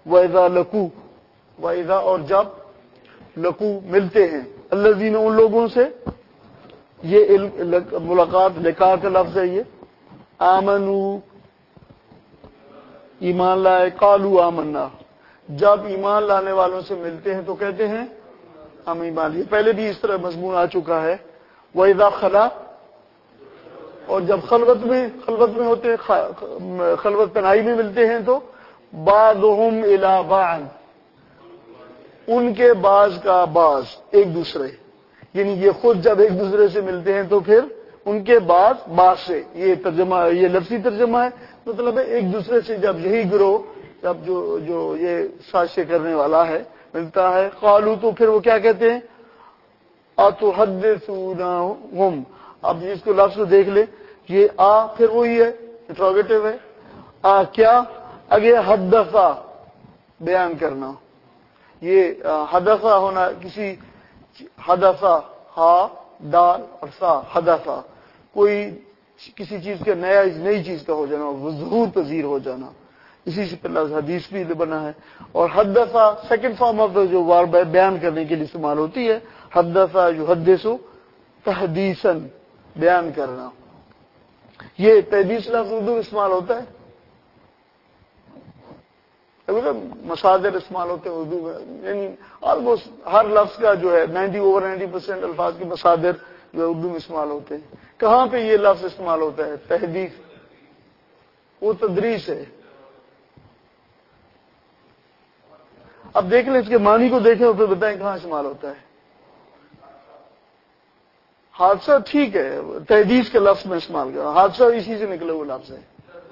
وَإِذَا اور جب لقو ملتے ہیں الذین ان لوگوں سے، یہ ملاقات لقاء کا لفظ ہے، یہ آمنو ایمان لائے، قالوا آمنا جب ایمان لانے والوں سے ملتے ہیں تو کہتے ہیں ہم ایمان لیے۔ پہلے بھی اس طرح مضمون آ چکا ہے۔ وَإِذَا خَلَا اور جب خلوت میں ہوتے ہیں، خلوت تنہائی میں ملتے ہیں تو بعضهم الی بعض ان کے بعض کا بعض ایک دوسرے، یعنی یہ خود جب ایک دوسرے سے ملتے ہیں تو پھر ان کے بعض سے، یہ ترجمہ یہ لفظی ترجمہ ہے، مطلب ہے ایک دوسرے سے جب یہی گروہ جب جو یہ سازشیں کرنے والا ہے ملتا ہے، قالو تو پھر وہ کیا کہتے ہیں اتحدثونہم۔ اب اس کو لفظ دیکھ لیں، یہ پھر وہی ہے انٹروگیٹو ہے، کیا اگے حدثا بیان کرنا، یہ حدثا ہونا کسی حدثا ہا دال اور سا حدثا کوئی کسی چیز کا نئی چیز کا ہو جانا، ظہور پذیر ہو جانا، اسی سے پہلا حدیث بھی بنا ہے۔ اور حدثا سیکنڈ فارم آف جو وار بیان کرنے کے لیے استعمال ہوتی ہے، حدثا یحدث تحدیثا بیان کرنا، یہ تحدیث لفظ اردو استعمال ہوتا ہے، مصادر استعمال ہوتے ہیں اردو میں، یعنی آلموسٹ ہر لفظ کا جو ہے 90% الفاظ کے مصادر جو ہے اردو میں استعمال ہوتے ہیں۔ کہاں پہ یہ لفظ استعمال ہوتا ہے تحدیث؟ وہ تدریس ہے۔ اب دیکھ لیں اس کے معنی کو دیکھیں اور پھر بتائیں کہاں استعمال ہوتا ہے۔ حادثہ ٹھیک ہے، تحدیث کے لفظ میں استعمال کیا، حادثہ اسی سے نکلا ہوا لفظ ہے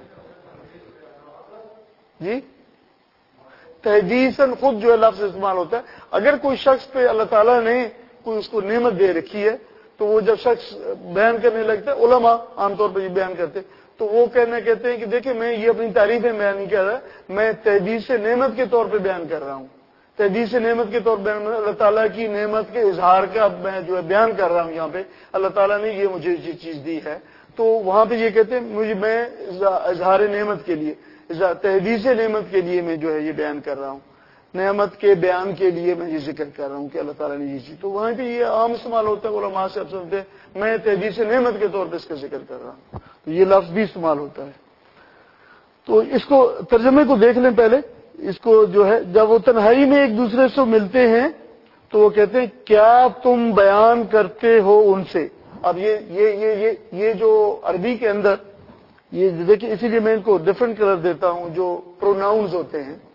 جی۔ تحدیثاً خود جو ہے لفظ استعمال ہوتا ہے، اگر کوئی شخص پہ اللہ تعالیٰ نے کوئی اس کو نعمت دے رکھی ہے تو وہ جب شخص بیان کرنے لگتا ہے، علماء عام طور پر یہ بیان کرتے تو وہ کہتے ہیں کہ دیکھیں میں یہ اپنی تعریفیں بیان نہیں کر رہا، میں تحدیث نعمت کے طور پہ بیان کر رہا ہوں، تحدیث نعمت کے طور پر اللہ تعالیٰ کی نعمت کے اظہار کا میں جو ہے بیان کر رہا ہوں، یہاں پہ اللہ تعالیٰ نے یہ مجھے یہ چیز دی ہے، تو وہاں پہ یہ کہتے ہیں میں اظہار نعمت کے لیے، تحدیث نعمت کے لیے میں جو ہے یہ بیان کر رہا ہوں، نعمت کے بیان کے لیے میں یہ ذکر کر رہا ہوں کہ اللہ تعالیٰ نے یہ چیز، تو وہاں پہ یہ عام استعمال ہوتا ہے، علماء سے اب سنتے ہیں میں تحدیث نعمت کے طور پہ اس کا ذکر کر رہا ہوں، تو یہ لفظ بھی استعمال ہوتا ہے۔ تو اس کو ترجمے کو دیکھ لیں پہلے. اس کو جو ہے جب وہ تنہائی میں ایک دوسرے سے ملتے ہیں تو وہ کہتے ہیں کیا تم بیان کرتے ہو ان سے. اب یہ جو عربی کے اندر یہ دیکھیں، اسی لیے میں ان کو ڈفرنٹ کلر دیتا ہوں. جو پروناؤنز ہوتے ہیں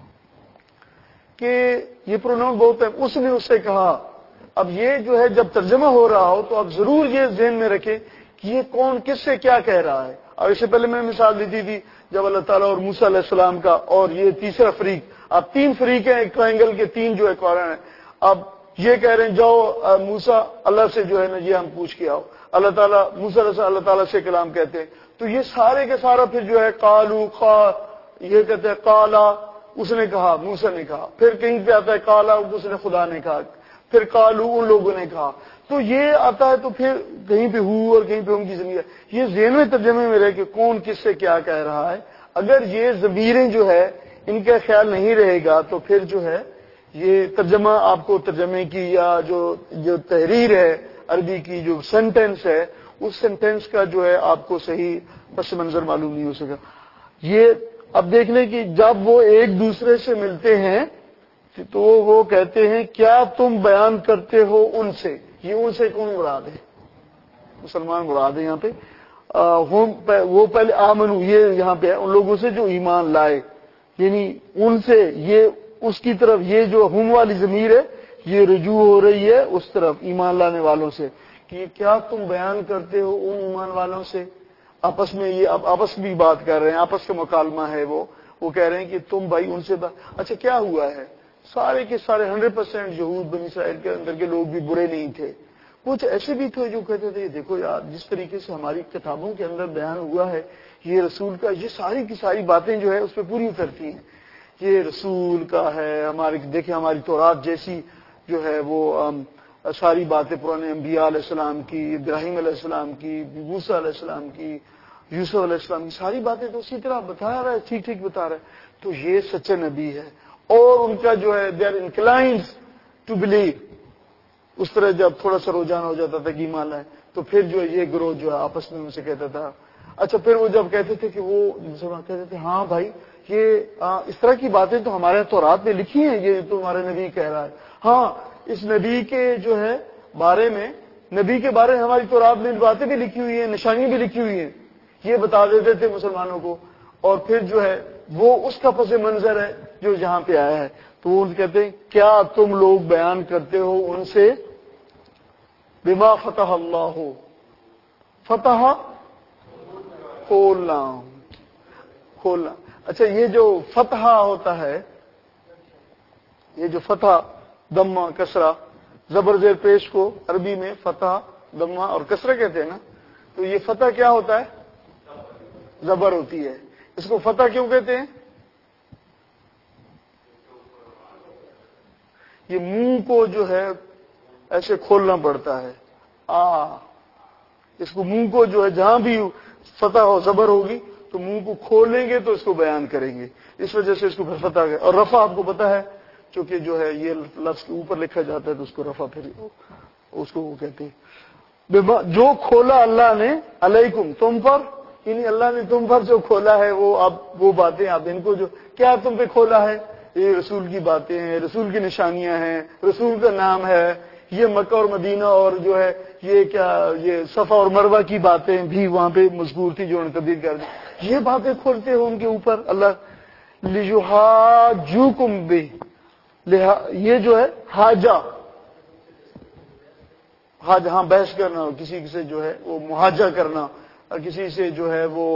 کہ یہ پروناؤن بہت ہے. اس نے اس سے کہا. اب یہ جو ہے جب ترجمہ ہو رہا ہو تو آپ ضرور یہ ذہن میں رکھیں کہ یہ کون کس سے کیا کہہ رہا ہے. اور اس سے پہلے میں نے مثال دی تھی جب اللہ تعالیٰ اور موسیٰ علیہ السلام کا اور یہ تیسرا فریق. اب 3 فریق ہیں ایک ٹرائنگل کے 3 جو ہے قرآن ہیں. اب یہ کہہ رہے ہیں جاؤ موسیٰ اللہ سے جو ہے نا یہ ہم پوچھ کے آؤ. اللہ تعالیٰ موسیٰ علیہ السلام اللہ تعالیٰ سے کلام کہتے ہیں. تو یہ سارے کے سارا پھر جو ہے قالو یہ کہتے ہیں قالا اس نے کہا موسیٰ نے کہا. پھر کہیں پہ آتا ہے قالا اس نے خدا نے کہا. پھر قالو ان لوگوں نے کہا. تو یہ آتا ہے تو پھر کہیں پہ ہو اور کہیں پہ ان کی ضمیر. یہ ذہن میں ترجمے میں رہے کہ کون کس سے کیا کہہ رہا ہے. اگر یہ ضمیریں جو ہے ان کا خیال نہیں رہے گا تو پھر جو ہے یہ ترجمہ آپ کو ترجمے کی یا جو تحریر ہے عربی کی جو سینٹینس ہے اس سینٹینس کا جو ہے آپ کو صحیح پس منظر معلوم نہیں ہو سکا. یہ اب دیکھ لیں کہ جب وہ ایک دوسرے سے ملتے ہیں تو وہ کہتے ہیں کیا تم بیان کرتے ہو ان سے. یہ ان سے کون مراد ہے؟ مسلمان مراد ہے یہاں پہ. وہ پہلے آمنو یہ یہاں پہ ہے ان لوگوں سے جو ایمان لائے. یعنی ان سے یہ اس کی طرف یہ جو ہم والی ضمیر ہے یہ رجوع ہو رہی ہے اس طرف ایمان لانے والوں سے کہ کیا تم بیان کرتے ہو ان ایمان والوں سے. آپس میں یہ آپس بھی بات کر رہے ہیں. آپس کا مکالمہ ہے. وہ کہہ رہے ہیں کہ تم بھائی ان سے اچھا کیا ہوا ہے. سارے کے سارے 100% یہود بنی اسرائیل کے اندر کے لوگ بھی برے نہیں تھے. کچھ ایسے بھی تھے جو کہتے تھے دیکھو یار جس طریقے سے ہماری کتابوں کے اندر بیان ہوا ہے یہ رسول کا یہ ساری کی ساری باتیں جو ہے اس پہ پوری اترتی ہیں. یہ رسول کا ہے. دیکھیں ہماری تورات جیسی جو ہے وہ ساری باتیں پرانے انبیاء علیہ السلام کی ابراہیم علیہ السلام کی موسیٰ علیہ السلام کی یوسف علیہ السلام کی ساری باتیں تو اسی طرح بتا رہا ہے. ٹھیک ٹھیک بتا رہا ہے. تو یہ سچے نبی ہے اور ان کا جو ہے they are inclined to blue. اس طرح جب تھوڑا سا رجحان ہو جاتا تھا کہ ایمان لائے تو پھر جو ہے یہ گروہ جو ہے آپس میں ان سے کہتا تھا. اچھا پھر وہ جب کہتے تھے کہ وہ مسلمان کہتے تھے ہاں بھائی یہ اس طرح کی باتیں تو ہمارے تورات میں لکھی ہیں یہ تو ہمارے نبی کہہ رہا ہے. ہاں اس نبی کے جو ہے بارے میں نبی کے بارے میں ہماری تورات میں باتیں بھی لکھی ہوئی ہیں نشانی بھی لکھی ہوئی ہیں. یہ بتا دیتے تھے مسلمانوں کو. اور پھر جو ہے وہ اس کا پس منظر ہے جو یہاں پہ آیا ہے. تو وہ کہتے ہیں کیا تم لوگ بیان کرتے ہو ان سے بما فتح اللہ ہو. فتح کھولنا. اچھا یہ جو فتح ہوتا ہے یہ جو فتح دمہ کسرہ زبر زیر پیش کو عربی میں فتح دمہ اور کسرہ کہتے ہیں نا. تو یہ فتح کیا ہوتا ہے؟ زبر ہوتی ہے. اس کو فتح کیوں کہتے ہیں؟ یہ منہ کو جو ہے ایسے کھولنا پڑتا ہے. اس کو منہ کو جو ہے جہاں بھی فتح ہو زبر ہوگی تو منہ کو کھولیں گے تو اس کو بیان کریں گے. اس وجہ سے اس کو پھر فتح گئے. اور رفع آپ کو پتا ہے چونکہ جو ہے یہ لفظ کے اوپر لکھا جاتا ہے تو اس کو رفع پھر اس کو وہ کہتے ہیں جو کھولا اللہ نے علیکم تم پر. یعنی اللہ نے تم پر جو کھولا ہے وہ اب وہ باتیں آپ ان کو جو کیا تم پہ کھولا ہے یہ رسول کی باتیں ہیں رسول کی نشانیاں ہیں رسول کا نام ہے. یہ مکہ اور مدینہ اور جو ہے یہ کیا یہ صفا اور مروہ کی باتیں بھی وہاں پہ مذکور تھی جو انہوں نے تبدیل کر دی. یہ باتیں کھولتے ہو ان کے اوپر اللہ لیحاجوکم بھی. یہ جو ہے حاجہ ہاں بحث کرنا کسی سے جو ہے وہ محاجہ کرنا کسی سے جو ہے وہ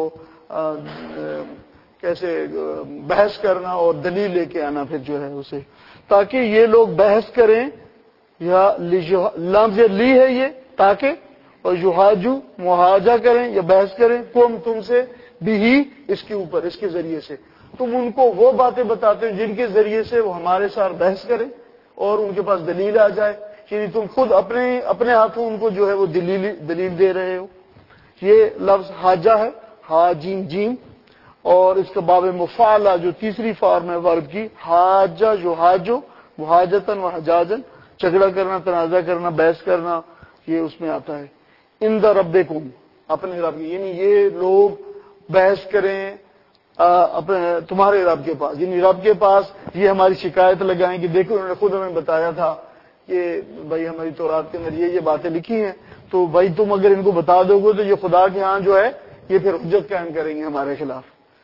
کیسے بحث کرنا اور دلیل لے کے آنا پھر جو ہے اسے تاکہ یہ لوگ بحث کریں یا لفظ لی ہے یہ تاکہ اور یحاجو محاجہ کریں یا بحث کریں تم سے بھی اس کے اوپر اس کے ذریعے سے. تم ان کو وہ باتیں بتاتے ہو جن کے ذریعے سے وہ ہمارے ساتھ بحث کریں اور ان کے پاس دلیل آ جائے. یعنی تم خود اپنے ہاتھوں ان کو جو ہے وہ دلیل دے رہے ہو. یہ لفظ حاجہ ہے ہا جیم جیم اور اس کا باب مفعلہ جو تیسری فارم ہے ورب کی حاجہ جو حاجو محاجتن و حجاجن جھگڑا کرنا تنازع کرنا بحث کرنا یہ اس میں آتا ہے. عند ربکم اپنے رب کی. یعنی یہ لوگ بحث کریں اپنے تمہارے رب کے پاس، یعنی رب کے پاس یہ ہماری شکایت لگائیں کہ دیکھو انہوں نے خود ہمیں بتایا تھا کہ بھائی ہماری تورات کے اندر یہ باتیں لکھی ہیں، تو بھائی تم اگر ان کو بتا دو گے تو یہ خدا کے ہاں جو ہے یہ پھر حجت قائم کریں گے ہمارے خلاف۔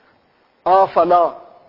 آفلا،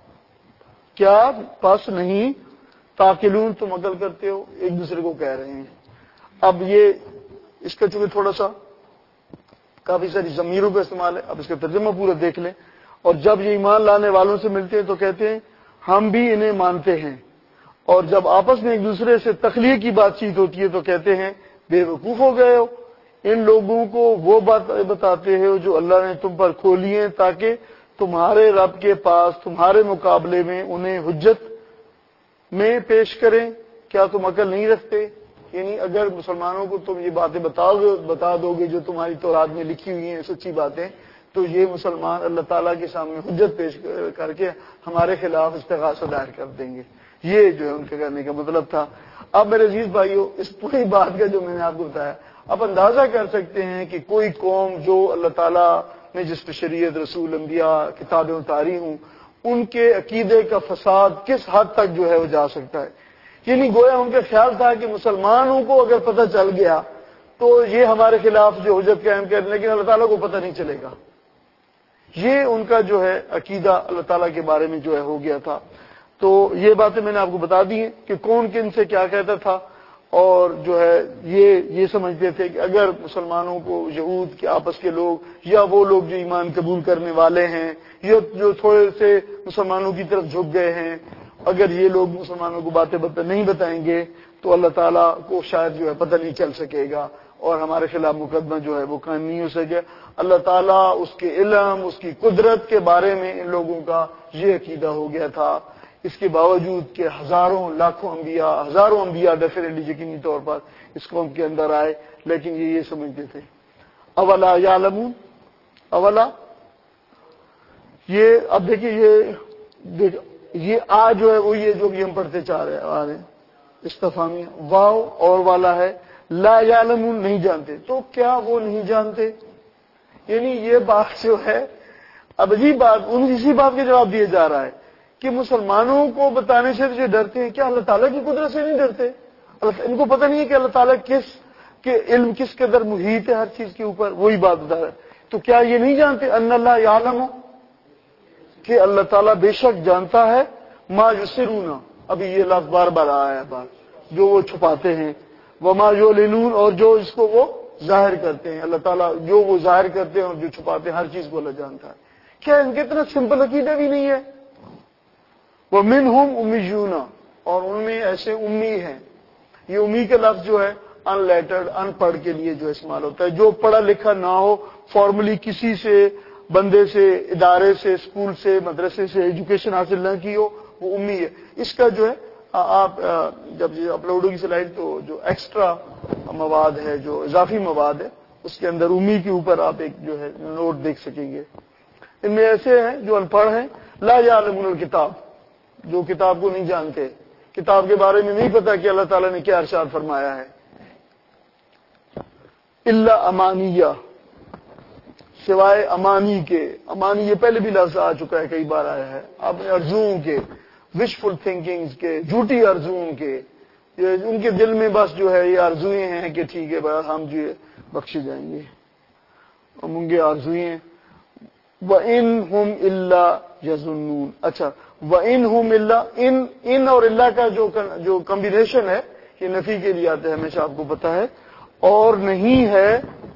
کیا پس نہیں تاقلون، تم عقل کرتے ہو، ایک دوسرے کو کہہ رہے ہیں۔ اب یہ اس کا چونکہ تھوڑا سا کافی ساری ضمیروں کا استعمال ہے، اب اس کا ترجمہ پورا دیکھ لیں۔ اور جب یہ ایمان لانے والوں سے ملتے ہیں تو کہتے ہیں ہم بھی انہیں مانتے ہیں، اور جب آپس میں ایک دوسرے سے تخلیق کی بات چیت ہوتی ہے تو کہتے ہیں بے وقوف ہو گئے ہو، ان لوگوں کو وہ بات بتاتے ہو جو اللہ نے تم پر کھولی ہیں تاکہ تمہارے رب کے پاس تمہارے مقابلے میں انہیں حجت میں پیش کریں، کیا تم عقل نہیں رکھتے؟ یعنی اگر مسلمانوں کو تم یہ باتیں بتا دو گے جو تمہاری تورات میں لکھی ہوئی ہیں سچی باتیں، تو یہ مسلمان اللہ تعالیٰ کے سامنے حجت پیش کر کے ہمارے خلاف استغاثہ دائر کر دیں گے۔ یہ جو ہے ان کے کہنے کا مطلب تھا۔ اب میرے عزیز بھائیو، اس پوری بات کا جو میں نے آپ کو بتایا، آپ اندازہ کر سکتے ہیں کہ کوئی قوم جو اللہ تعالیٰ نے جس پہ شریعت، رسول، انبیاء، کتابیں اتاری ہوں، ان کے عقیدے کا فساد کس حد تک جو ہے وہ جا سکتا ہے۔ یعنی گویا ان کا خیال تھا کہ مسلمانوں کو اگر پتہ چل گیا تو یہ ہمارے خلاف جو حجت قائم کریں، لیکن اللہ تعالیٰ کو پتہ نہیں چلے گا۔ یہ ان کا جو ہے عقیدہ اللہ تعالیٰ کے بارے میں جو ہے ہو گیا تھا۔ تو یہ باتیں میں نے آپ کو بتا دی ہیں کہ کون کن سے کیا کہتا تھا، اور جو ہے یہ سمجھتے تھے کہ اگر مسلمانوں کو یہود کے آپس کے لوگ یا وہ لوگ جو ایمان قبول کرنے والے ہیں یا جو تھوڑے سے مسلمانوں کی طرف جھک گئے ہیں، اگر یہ لوگ مسلمانوں کو باتیں نہیں بتائیں گے تو اللہ تعالیٰ کو شاید جو ہے پتہ نہیں چل سکے گا اور ہمارے خلاف مقدمہ جو ہے وہ قائم نہیں ہو سکے۔ اللہ تعالیٰ اس کے علم، اس کی قدرت کے بارے میں ان لوگوں کا یہ عقیدہ ہو گیا تھا، اس کے باوجود کہ ہزاروں انبیاء ڈیفینیٹلی یقینی طور پر اس قوم کے اندر آئے، لیکن یہ سمجھتے تھے۔ اولا یعلمون، اولا یہ اب دیکھیے یہ جو ہے وہ یہ جو ہم پڑھتے آ رہے ہیں استفہامی واو اور والا ہے، لا یعلمون نہیں جانتے، تو کیا وہ نہیں جانتے؟ یعنی یہ بات جو ہے اب عجیب بات، اسی بات کا جواب دیا جا رہا ہے کہ مسلمانوں کو بتانے سے جو ڈرتے ہیں، کیا اللہ تعالیٰ کی قدرت سے نہیں ڈرتے؟ ان کو پتہ نہیں ہے کہ اللہ تعالیٰ علم کس قدر محیط ہے ہر چیز کے اوپر، وہی بات بتا رہا ہے۔ تو کیا یہ نہیں جانتے ان اللہ یعلم، کہ اللہ تعالیٰ بے شک جانتا ہے ما یسرون، ابھی یہ لفظ بار بار آیا ہے بات، جو وہ چھپاتے ہیں، وما یعلنون، اور جو اس کو وہ ظاہر کرتے ہیں، اللہ تعالیٰ جو وہ ظاہر کرتے ہیں اور جو چھپاتے ہیں ہر چیز کو اللہ جانتا ہے۔ کیا ان کے اتنا سمپل عقیدہ بھی نہیں ہے؟ وَمِنْهُمْ أُمِّيُّونَ، اور ان میں ایسے امی ہیں۔ یہ امی کا لفظ جو ہے ان لیٹرڈ، ان پڑھ کے لیے جو استعمال ہوتا ہے، جو پڑھا لکھا نہ ہو، فارملی کسی سے بندے سے، ادارے سے، اسکول سے، مدرسے سے ایجوکیشن حاصل نہ کی ہو، وہ امی ہے۔ اس کا جو ہے آپ جب یہ اپلوڈ ہوگی سلائیڈ تو جو ایکسٹرا مواد ہے، جو اضافی مواد ہے، اس کے اندر امی کے اوپر آپ ایک جو ہے نوٹ دیکھ سکیں گے۔ ان میں ایسے ہیں جو ان پڑھ ہیں، لا یعلمون الکتاب، جو کتاب کو نہیں جانتے، کتاب کے بارے میں نہیں پتا کہ اللہ تعالیٰ نے کیا ارشاد فرمایا ہے۔ الا امانیہ، سوائے امانی کے، امانی یہ پہلے بھی لفظ آ چکا ہے، کئی بار آیا ہے، اپنے ارزوؤں کے، وشفل تھنکنگز کے، جھوٹی ارزوؤں کے، ان کے دل میں بس جو ہے یہ ارزوئیں ہیں کہ ٹھیک ہے بس ہم جو بخشے جائیں گے، ان کے ارزوئیں۔ وَإِنْهُمْ إِلَّا يَظُنُّونَ، اچھا وَإِنْهُمْ إِلَّا، ان اور اللہ کا جو کمبینیشن ہے یہ نفی کے لیے آتا ہے، ہمیشہ آپ کو پتا ہے، اور نہیں ہے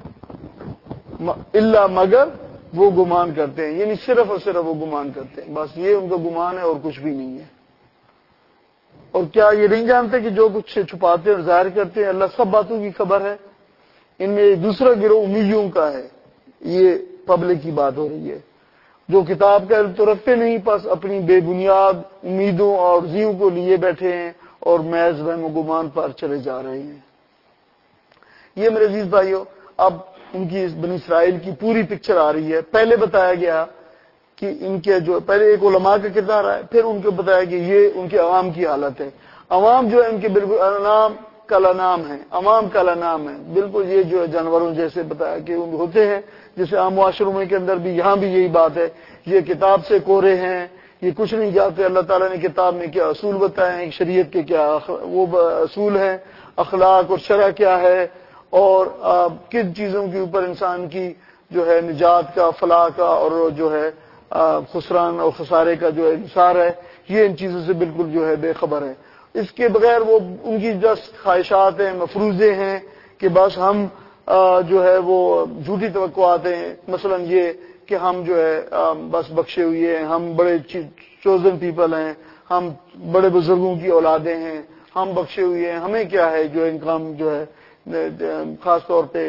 الا مگر وہ گمان کرتے ہیں، یعنی صرف اور صرف وہ گمان کرتے ہیں، بس یہ ان کا گمان ہے اور کچھ بھی نہیں ہے۔ اور کیا یہ نہیں جانتے کہ جو کچھ چھپاتے اور ظاہر کرتے ہیں اللہ سب باتوں کی خبر ہے؟ ان میں دوسرا گروہ امیوں کا ہے، یہ پبلک کی بات ہو رہی ہے، جو کتاب کا علم تو رکھتے نہیں، پس اپنی بے بنیاد امیدوں اور زیوں کو لیے بیٹھے ہیں اور محض وہم و گمان پر چلے جا رہے ہیں۔ یہ میرے عزیز بھائیو، اب ان کی بنی اسرائیل کی پوری پکچر آ رہی ہے۔ پہلے بتایا گیا کہ ان کے جو پہلے ایک علماء کا کردار ہے، پھر ان کو بتایا کہ یہ ان کے عوام کی حالت ہے۔ عوام جو ہے ان کے بالکل انعام کلانام ہیں، عوام کلانام ہیں، بالکل یہ جو ہے جانوروں جیسے بتایا کہ ہوتے ہیں، جیسے عام معاشروں میں کے اندر بھی یہاں بھی یہی بات ہے، یہ کتاب سے کورے ہیں، یہ کچھ نہیں جانتے اللہ تعالیٰ نے کتاب میں کیا اصول بتائے ہیں، شریعت کے کیا وہ اصول ہیں، اخلاق اور شرع کیا ہے، اور کن چیزوں کے اوپر انسان کی جو ہے نجات کا، فلاح کا اور جو ہے خسران اور خسارے کا جو ہے انحصار ہے، یہ ان چیزوں سے بالکل جو ہے بے خبر ہے۔ اس کے بغیر وہ ان کی جس خواہشات ہیں، مفروضے ہیں کہ بس ہم جو ہے وہ جھوٹی توقعات ہیں، مثلا یہ کہ ہم جو ہے بس بخشے ہوئے ہیں، ہم بڑے چوزن پیپل ہیں، ہم بڑے بزرگوں کی اولادیں ہیں، ہم بخشے ہوئے ہیں، ہمیں کیا ہے جو انکام جو ہے خاص طور پہ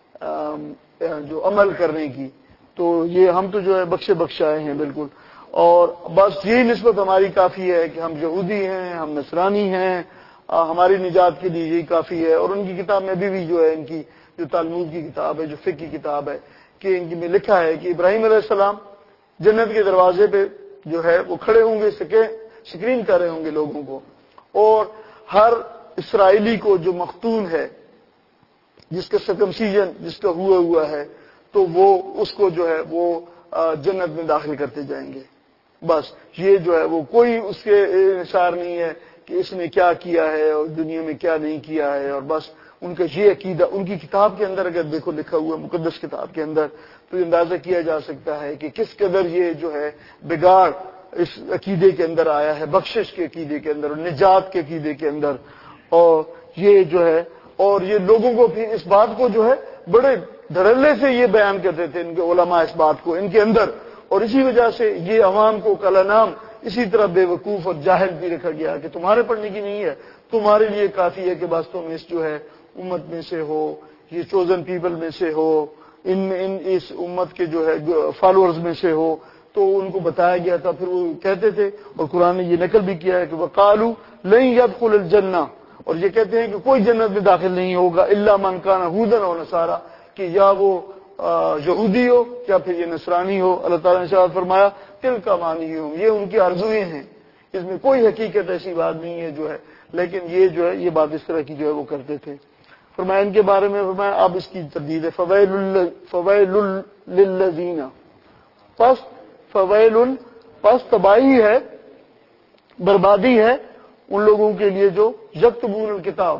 جو عمل کرنے کی، تو یہ ہم تو جو ہے بخشائے ہیں بالکل، اور بس یہی نسبت ہماری کافی ہے کہ ہم یہودی ہیں، ہم نصرانی ہیں، ہماری نجات کے لیے یہی کافی ہے۔ اور ان کی کتاب میں بھی جو ہے ان کی جو تلمود کی کتاب ہے، جو فقہ کی کتاب ہے، کہ ان کی میں لکھا ہے کہ ابراہیم علیہ السلام جنت کے دروازے پہ جو ہے وہ کھڑے ہوں گے، سکرین کر رہے ہوں گے لوگوں کو، اور ہر اسرائیلی کو جو مختون ہے، جس کا سرکمسیجن جس کا ہوا ہے، تو وہ اس کو جو ہے وہ جنت میں داخل کرتے جائیں گے۔ بس یہ جو ہے وہ کوئی اس کے انحصار نہیں ہے کہ اس نے کیا کیا ہے اور دنیا میں کیا نہیں کیا ہے، اور بس ان کا یہ عقیدہ ان کی کتاب کے اندر اگر دیکھو لکھا ہوا مقدس کتاب کے اندر، تو یہ اندازہ کیا جا سکتا ہے کہ کس قدر یہ جو ہے بگاڑ اس عقیدے کے اندر آیا ہے، بخشش کے عقیدے کے اندر اور نجات کے عقیدے کے اندر۔ اور یہ جو ہے اور یہ لوگوں کو پھر اس بات کو جو ہے بڑے دھڑلے سے یہ بیان کرتے تھے ان کے علماء اس بات کو ان کے اندر، اور اسی وجہ سے یہ عوام کو کلانام اسی طرح بے وقوف اور جاہل بھی رکھا گیا کہ تمہارے پڑھنے کی نہیں ہے، تمہارے لیے کافی ہے کہ بس تم اس جو ہے امت میں سے ہو، یہ چوزن پیپل میں سے ہو، اس امت کے جو ہے فالوورز میں سے ہو۔ تو ان کو بتایا گیا تھا، پھر وہ کہتے تھے، اور قرآن نے یہ نقل بھی کیا ہے کہ وقالوا لن يدخل الجنہ، اور یہ کہتے ہیں کہ کوئی جنت میں داخل نہیں ہوگا الا من کان ہودا او نصارا، کہ یا وہ یہودی ہو یا پھر یہ نصرانی ہو۔ اللہ تعالیٰ نے ارشاد فرمایا تلک امانیہم، یہ ان کی آرزویں ہیں، اس میں کوئی حقیقت ایسی بات نہیں ہے جو ہے، لیکن یہ جو ہے یہ بات اس طرح کی جو ہے وہ کرتے تھے۔ فرمایا ان کے بارے میں فرمایا اب اس کی تردید ہے، فویل للذین، پس تباہی ہے، بربادی ہے ان لوگوں کے لیے جو یکتبون الکتاب،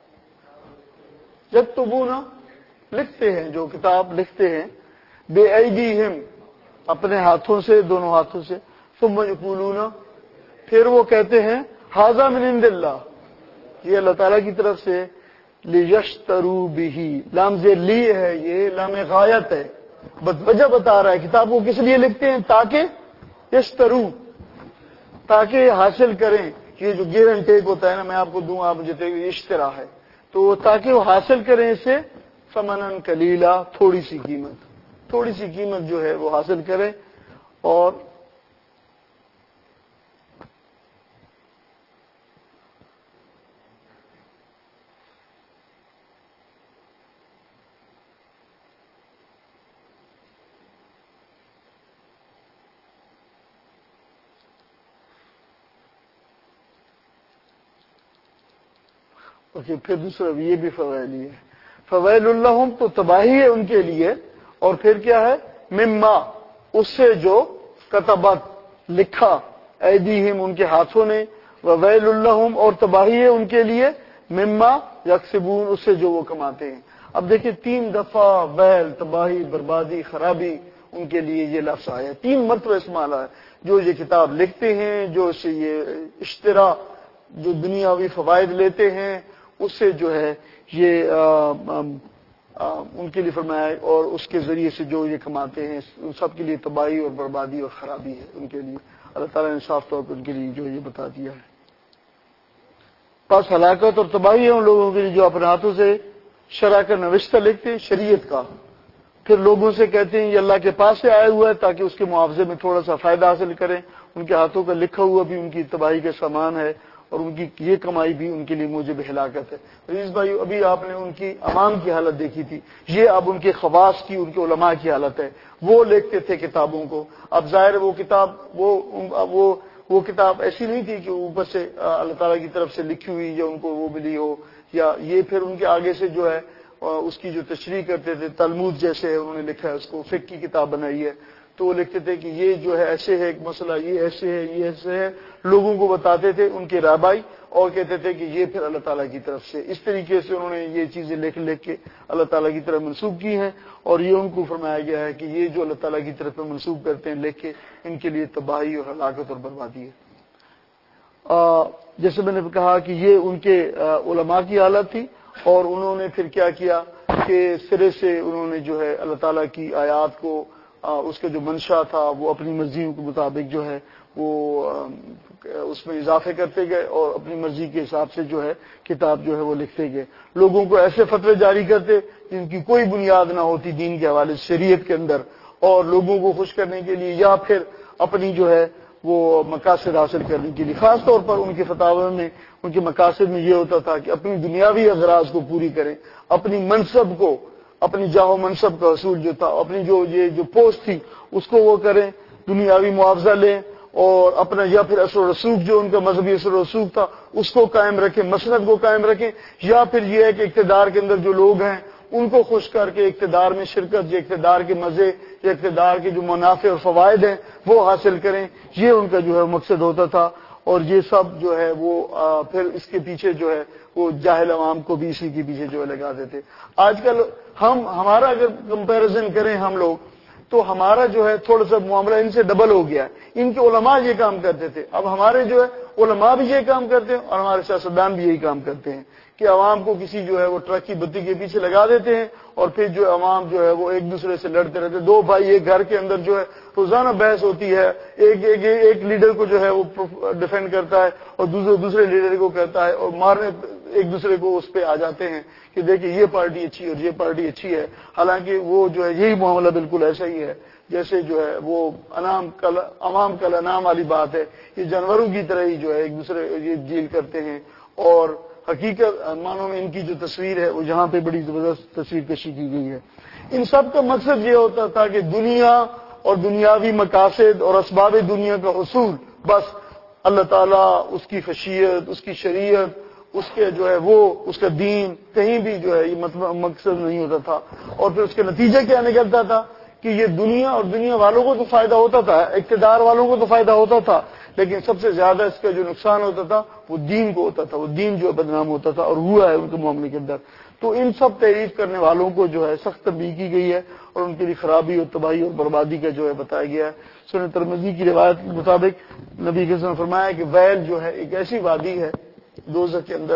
یکتبون لکھتے ہیں، جو کتاب لکھتے ہیں، بے ایدیہم اپنے ہاتھوں سے، دونوں ہاتھوں سے، ثم یقولون پھر وہ کہتے ہیں ھذا من عند اللہ، یہ اللہ تعالیٰ کی طرف سے، لیشتروا بہ، لام زیر لی ہے، یہ لام غایت ہے، وجہ بتا رہا ہے کتاب کو کس لیے لکھتے ہیں، تاکہ یشترو، تاکہ حاصل کریں، یہ جو گیو اینڈ ٹیک ہوتا ہے نا، میں آپ کو دوں آپ مجھے دیں، اشترا ہے، تو تاکہ وہ حاصل کریں اسے ثمنن قلیلا، تھوڑی سی قیمت جو ہے وہ حاصل کریں۔ اور پھر دوسرا یہ بھی فوائل ہے، فوائل اللہم، تو تباہی ہے ان کے لیے، اور پھر کیا ہے، مما، اس سے جو کتبت لکھا، ایدیہم ان کے ہاتھوں نے، وویل اللہم، اور تباہی ہے ان کے لیے، مما یکسبون، اس سے جو وہ کماتے ہیں۔ اب دیکھیں 3 دفعہ ویل، تباہی، بربادی، خرابی ان کے لیے یہ لفظ آیا، 3 مرتبہ استعمال ہے، جو یہ کتاب لکھتے ہیں، جو اس سے یہ اشترا، جو دنیاوی فوائد لیتے ہیں، اس سے جو ہے یہ ان کے لیے فرمایا، اور اس کے ذریعے سے جو یہ کماتے ہیں، ان سب کے لیے تباہی اور بربادی اور خرابی ہے ان کے لیے۔ اللہ تعالیٰ نے صاف طور پر ان کے لیے جو یہ بتا دیا ہے، پس ہلاکت اور تباہی ہے ان لوگوں کے لیے جو اپنے ہاتھوں سے شرع کا نوشتہ لکھتے ہیں، شریعت کا، پھر لوگوں سے کہتے ہیں یہ اللہ کے پاس سے آیا ہوا ہے تاکہ اس کے معاوضے میں تھوڑا سا فائدہ حاصل کریں۔ ان کے ہاتھوں کا لکھا ہوا بھی ان کی تباہی کا سامان ہے، اور ان کی یہ کمائی بھی ان کے لیے موجب ہلاکت ہے۔ عزیز بھائی، ابھی آپ نے ان کی عوام کی حالت دیکھی تھی، یہ اب ان کے خواص کی، ان کے علماء کی حالت ہے۔ وہ لکھتے تھے کتابوں کو، اب ظاہر وہ کتاب وہ وہ کتاب ایسی نہیں تھی کہ اوپر سے اللہ تعالیٰ کی طرف سے لکھی ہوئی یا ان کو وہ ملی ہو، یا یہ پھر ان کے آگے سے جو ہے اس کی جو تشریح کرتے تھے، تلمود جیسے انہوں نے لکھا ہے، اس کو فقہ کی کتاب بنائی ہے، تو وہ لکھتے تھے کہ یہ جو ہے ایسے ہے ایک مسئلہ، یہ ایسے ہے، یہ ایسے ہے، لوگوں کو بتاتے تھے ان کے رہبائی، اور کہتے تھے کہ یہ پھر اللہ تعالیٰ کی طرف سے۔ اس طریقے سے انہوں نے یہ چیزیں لکھ کے اللہ تعالیٰ کی طرف منسوب کی ہیں، اور یہ ان کو فرمایا گیا ہے کہ یہ جو اللہ تعالیٰ کی طرف منسوب کرتے ہیں لکھ کے، ان کے لیے تباہی اور ہلاکت اور بربادی ہے۔ جیسے میں نے کہا کہ یہ ان کے علماء کی حالت تھی، اور انہوں نے پھر کیا کیا کہ سرے سے انہوں نے جو ہے اللہ تعالیٰ کی آیات کو اس کا جو منشا تھا وہ اپنی مرضی کے مطابق جو ہے وہ اس میں اضافے کرتے گئے، اور اپنی مرضی کے حساب سے جو ہے کتاب جو ہے وہ لکھتے گئے، لوگوں کو ایسے فتوے جاری کرتے جن کی کوئی بنیاد نہ ہوتی دین کے حوالے سے شریعت کے اندر، اور لوگوں کو خوش کرنے کے لیے یا پھر اپنی جو ہے وہ مقاصد حاصل کرنے کے لیے۔ خاص طور پر ان کے فتاوی میں ان کے مقاصد میں یہ ہوتا تھا کہ اپنی دنیاوی اغراض کو پوری کریں، اپنی منصب کو، اپنی جاہ و منصب کا حصول جو تھا، اپنی جو پوسٹ تھی اس کو وہ کریں، دنیاوی معاوضہ لیں، اور اپنا یا پھر اثر و رسوخ جو ان کا مذہبی اثر و رسوخ تھا اس کو قائم رکھیں، مسند کو قائم رکھیں، یا پھر یہ ہے کہ اقتدار کے اندر جو لوگ ہیں ان کو خوش کر کے اقتدار میں شرکت، یا اقتدار کے مزے یا اقتدار کے جو منافع اور فوائد ہیں وہ حاصل کریں، یہ ان کا جو ہے مقصد ہوتا تھا۔ اور یہ سب جو ہے وہ پھر اس کے پیچھے جو ہے وہ جاہل عوام کو بھی اسی کے پیچھے جو ہے لگا دیتے۔ آج کل ہمارا اگر کمپیریزن کریں ہم لوگ، تو ہمارا جو ہے تھوڑا سا معاملہ ان سے ڈبل ہو گیا ہے۔ ان کے علماء یہ کام کرتے تھے، اب ہمارے جو ہے علماء بھی یہ کام کرتے ہیں، اور ہمارے سیاستدان بھی یہی کام کرتے ہیں کہ عوام کو کسی جو ہے وہ ٹرک کی بتی کے پیچھے لگا دیتے ہیں، اور پھر جو عوام جو ہے وہ ایک دوسرے سے لڑتے رہتے ہیں۔ دو بھائی ایک گھر کے اندر جو ہے روزانہ بحث ہوتی ہے، ایک لیڈر کو جو ہے وہ ڈیفینڈ کرتا ہے اور دوسرے لیڈر کو کہتا ہے، اور مارنے ایک دوسرے کو اس پہ آ جاتے ہیں کہ دیکھیں یہ پارٹی اچھی ہے اور یہ پارٹی اچھی ہے، حالانکہ وہ جو ہے یہی معاملہ بالکل ایسا ہی ہے جیسے جو ہے وہ عوام کل انام والی بات ہے، یہ جانوروں کی طرح ہی جو ہے ایک دوسرے یہ ڈیل کرتے ہیں، اور حقیقت معنوں میں ان کی جو تصویر ہے وہ یہاں پہ بڑی زبردست تصویر کشی کی گئی ہے۔ ان سب کا مقصد یہ ہوتا تھا کہ دنیا اور دنیاوی مقاصد اور اسباب دنیا کا حصول، بس اللہ تعالیٰ، اس کی خشیت، اس کی شریعت، اس کے جو ہے وہ اس کا دین کہیں بھی جو ہے یہ مقصد نہیں ہوتا تھا۔ اور پھر اس کے نتیجے کیا نکلتا تھا کہ یہ دنیا اور دنیا والوں کو تو فائدہ ہوتا تھا، اقتدار والوں کو تو فائدہ ہوتا تھا، لیکن سب سے زیادہ اس کا جو نقصان ہوتا تھا وہ دین کو ہوتا تھا، وہ دین جو ہے بدنام ہوتا تھا، اور ہوا ہے ان کے معاملے کے اندر۔ تو ان سب تعریف کرنے والوں کو جو ہے سخت تنبیہ کی گئی ہے، اور ان کے لیے خرابی اور تباہی اور بربادی کا جو ہے بتایا گیا ہے۔ سنن ترمذی کی روایت کے مطابق نبی کے وسلم نے فرمایا کہ ویل جو ہے ایک ایسی وادی ہے دوزخ کے اندر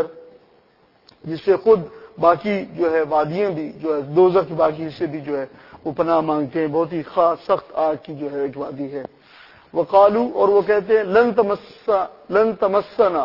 جس سے خود باقی جو ہے وادیاں بھی جو ہے دوزخ کے باقی حصے بھی جو ہے وہ پناہ مانگتے ہیں، بہت ہی خاص سخت آگ کی جو ہے ایک وادی ہے۔ وقالو، اور وہ کہتے ہیں لن تمسنا،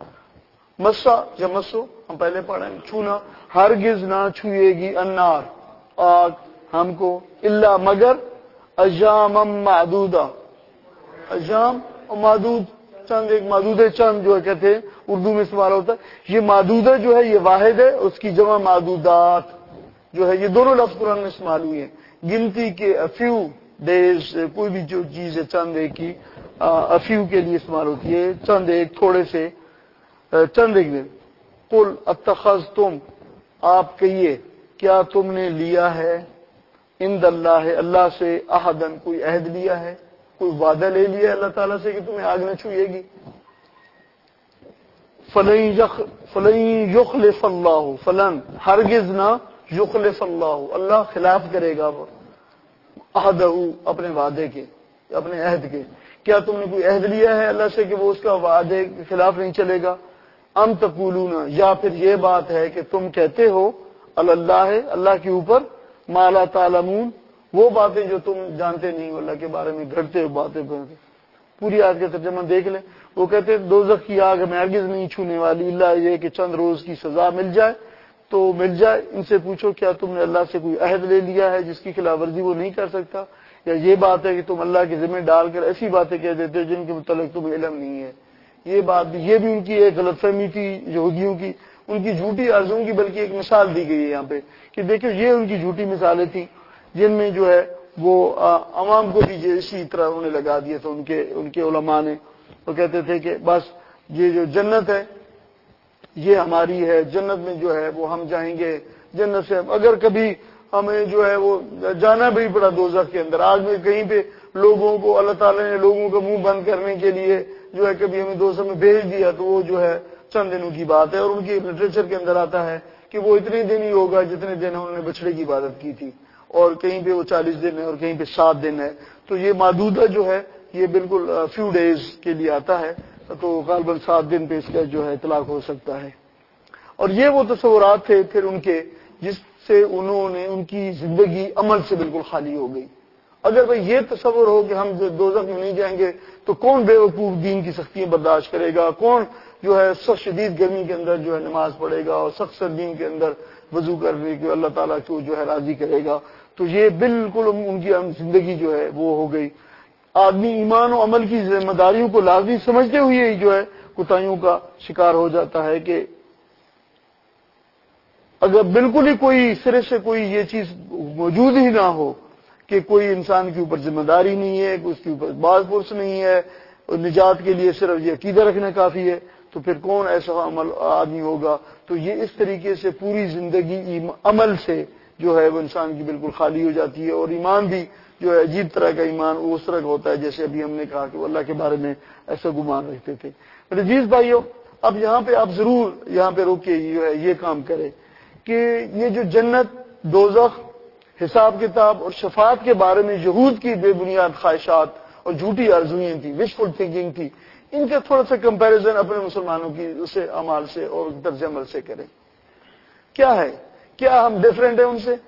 مسا یا مسو ہم پہلے پڑھیں چھونا، ہرگز نہ چھوئے گی النار آگ ہم کو، الا مگر ایام معدودہ، ایام اور معدود چند، ایک معدود چند جو ہے کہتے ہیں اردو میں استعمال ہوتا ہے۔ یہ معدودہ جو ہے یہ واحد ہے، اس کی جمع معدودات جو ہے یہ دونوں لفظ قرآن میں استعمال ہوئے ہیں۔ گنتی کے افیو ڈیز، کوئی بھی جو چیز ہے چند ایک کی افیو کے لیے استعمال ہوتی ہے، چند ایک، تھوڑے سے، چند ایک دن۔ قل اتخذتم، آپ کہیے کیا تم نے لیا ہے عند اللہ، اللہ سے، احدن، کوئی عہد لیا ہے، کوئی وعدہ لے لیا ہے اللہ تعالیٰ سے کہ تمہیں آگ نہ چھوئے گی۔ فلن یخلف اللہ، فلن ہرگز نہ، یخلف اللہ، اللہ خلاف کرے گا وہ عہدہ، اپنے وعدے کے، اپنے عہد کے۔ کیا تم نے کوئی عہد لیا ہے اللہ سے کہ وہ اس کا وعدے کے خلاف نہیں چلے گا؟ ام تقولون، یا پھر یہ بات ہے کہ تم کہتے ہو اللہ، اللہ کے اوپر، ما لا تعلمون، وہ باتیں جو تم جانتے نہیں ہو اللہ کے بارے میں، گھڑتے ہو باتیں کرتے۔ پوری آیت کا ترجمہ دیکھ لیں، وہ کہتے ہیں دوزخ کی آگ ہمیں ہرگز نہیں چھونے والی، اللہ یہ کہ چند روز کی سزا مل جائے تو مل جائے۔ ان سے پوچھو کیا تم نے اللہ سے کوئی عہد لے لیا ہے جس کی خلاف ورزی وہ نہیں کر سکتا، یا یہ بات ہے کہ تم اللہ کے ذمہ ڈال کر ایسی باتیں کہہ دیتے ہو جن کے متعلق تمہیں علم نہیں ہے۔ یہ بات بھی، یہ بھی ان کی ایک غلط فہمی تھی یہودیوں کی، ان کی جھوٹی آرزوؤں کی، بلکہ ایک مثال دی گئی ہے یہاں پہ کہ دیکھو یہ ان کی جھوٹی مثالیں تھیں جن میں جو ہے وہ عوام کو بھی اسی طرح انہوں نے لگا دیا تھا ان کے علماء نے۔ وہ کہتے تھے کہ بس یہ جو جنت ہے یہ ہماری ہے، جنت میں جو ہے وہ ہم جائیں گے، جنت سے اگر کبھی ہمیں جو ہے وہ جانا بھی پڑا دوزخ کے اندر، آج میں کہیں پہ لوگوں کو اللہ تعالیٰ نے لوگوں کا منہ بند کرنے کے لیے جو ہے کبھی ہمیں دوزخ میں بھیج دیا تو وہ جو ہے چند دنوں کی بات ہے، اور ان کی لٹریچر کے اندر آتا ہے کہ وہ اتنے دن ہی ہوگا جتنے دن انہوں نے بچڑے کی عبادت کی تھی، اور کہیں پہ وہ 40 دن ہے اور کہیں پہ 7 دن ہے، تو یہ محدودہ جو ہے یہ بالکل فیو ڈیز کے لیے آتا ہے، تو غالباً 7 دن پہ اس کا جو ہے اطلاق ہو سکتا ہے۔ اور یہ وہ تصورات تھے پھر ان کے جس سے انہوں نے ان کی زندگی عمل سے بالکل خالی ہو گئی۔ اگر بھئی یہ تصور ہو کہ ہم دوزخ میں نہیں جائیں گے تو کون بے وقوف دین کی سختیاں برداشت کرے گا، کون جو ہے سخت شدید گرمی کے اندر جو ہے نماز پڑھے گا اور سخت سردی کے اندر وضو کرنے کے اللہ تعالیٰ کو جو ہے راضی کرے گا، تو یہ بالکل ان کی زندگی جو ہے وہ ہو گئی۔ آدمی ایمان و عمل کی ذمہ داریوں کو لازمی سمجھتے ہوئے ہی جو ہے کوتاہیوں کا شکار ہو جاتا ہے کہ اگر بالکل ہی کوئی سرے سے کوئی یہ چیز موجود ہی نہ ہو کہ کوئی انسان کے اوپر ذمہ داری نہیں ہے، اس کے اوپر باز پرس نہیں ہے، اور نجات کے لیے صرف یہ عقیدہ رکھنا کافی ہے، تو پھر کون ایسا عمل آدمی ہوگا؟ تو یہ اس طریقے سے پوری زندگی عمل سے جو ہے وہ انسان کی بالکل خالی ہو جاتی ہے، اور ایمان بھی جو ہے عجیب طرح کا ایمان اس طرح کا ہوتا ہے جیسے ابھی ہم نے کہا کہ وہ اللہ کے بارے میں ایسا گمان رکھتے تھے۔ میرے عزیز بھائیو، اب یہاں پہ آپ ضرور یہاں پہ روک کے جو ہے یہ کام کریں کہ یہ جو جنت، دوزخ، حساب کتاب اور شفاعت کے بارے میں یہود کی بے بنیاد خواہشات اور جھوٹی آرزوئیں تھیں، وشفل تھنکنگ تھی، ان کا تھوڑا سا کمپیریزن اپنے مسلمانوں کی اسے اعمال سے اور طرز عمل سے کریں۔ کیا ہے؟ کیا ہم ڈفرینٹ ہیں ان سے؟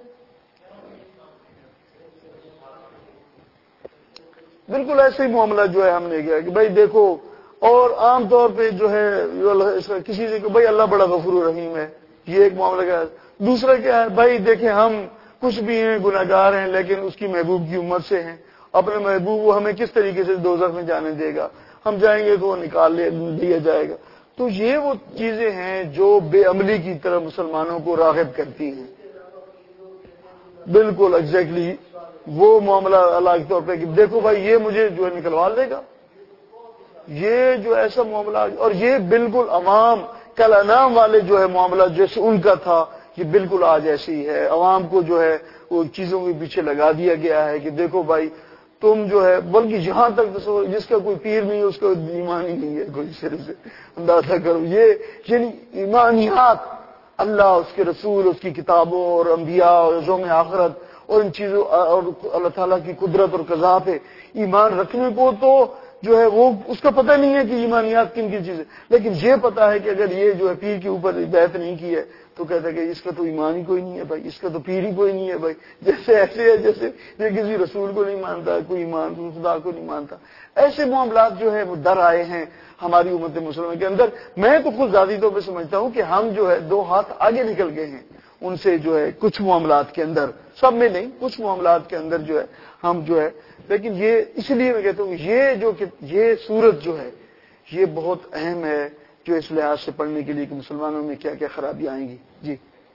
بالکل ایسے ہی معاملہ جو ہے ہم نے کیا کہ بھائی دیکھو، اور عام طور پہ جو ہے کسی سے کہ بھائی اللہ بڑا غفور رحیم ہے، یہ ایک معاملہ کیا ہے۔ دوسرا کیا ہے؟ بھائی دیکھیں ہم کچھ بھی ہیں، گناہگار ہیں، لیکن اس کی محبوب کی امت سے ہیں، اپنے محبوب وہ ہمیں کس طریقے سے دوزخ میں جانے دے گا، ہم جائیں گے تو وہ نکال لیا جائے گا۔ تو یہ وہ چیزیں ہیں جو بے عملی کی طرف مسلمانوں کو راغب کرتی ہیں۔ بالکل ایگزیکٹلی وہ معاملہ اللہ کے طور پہ کہ دیکھو بھائی یہ مجھے جو ہے نکلوا دے گا، یہ جو ایسا معاملہ، اور یہ بالکل عوام کل انعام والے جو ہے معاملہ جیسے ان کا تھا، یہ بالکل آج ایسی ہی ہے۔ عوام کو جو ہے وہ چیزوں کے پیچھے لگا دیا گیا ہے کہ دیکھو بھائی تم جو ہے، بلکہ یہاں تک جس کا کوئی پیر نہیں ہے اس کا ایمان ہی نہیں ہے، کوئی سرے سے اندازہ کرو، یہ یعنی ایمانیات، اللہ، اس کے رسول، اس کی کتابوں اور انبیاء اور یوم آخرت اور ان چیزوں اور اللہ تعالیٰ کی قدرت اور قضا پہ ایمان رکھنے کو تو جو ہے وہ اس کا پتہ نہیں ہے کہ ایمانیات کن کی چیزیں، لیکن یہ پتا ہے کہ اگر یہ جو ہے پیر کے اوپر بیعت نہیں کی ہے تو کہتا ہے کہ اس کا تو ایمان ہی کوئی نہیں ہے بھائی، اس کا تو پیر ہی کوئی نہیں ہے بھائی، جیسے ایسے ہے جیسے یہ کسی رسول کو نہیں مانتا، کوئی ایمان خدا کو نہیں مانتا۔ ایسے معاملات جو ہے وہ در آئے ہیں ہماری امت مسلمہ کے اندر۔ میں تو خود ذاتی طور پہ سمجھتا ہوں کہ ہم جو ہے 2 ہاتھ آگے نکل گئے ہیں ان سے، جو ہے کچھ معاملات کے اندر، سب میں نہیں، کچھ معاملات کے اندر جو ہے ہم جو ہے، لیکن یہ اس لیے میں کہتا ہوں یہ صورت جو ہے یہ بہت اہم ہے، جو اس لحاظ سے پڑھنے کے لیے کہ مسلمانوں میں کیا کیا خرابیاں آئیں گی۔ جی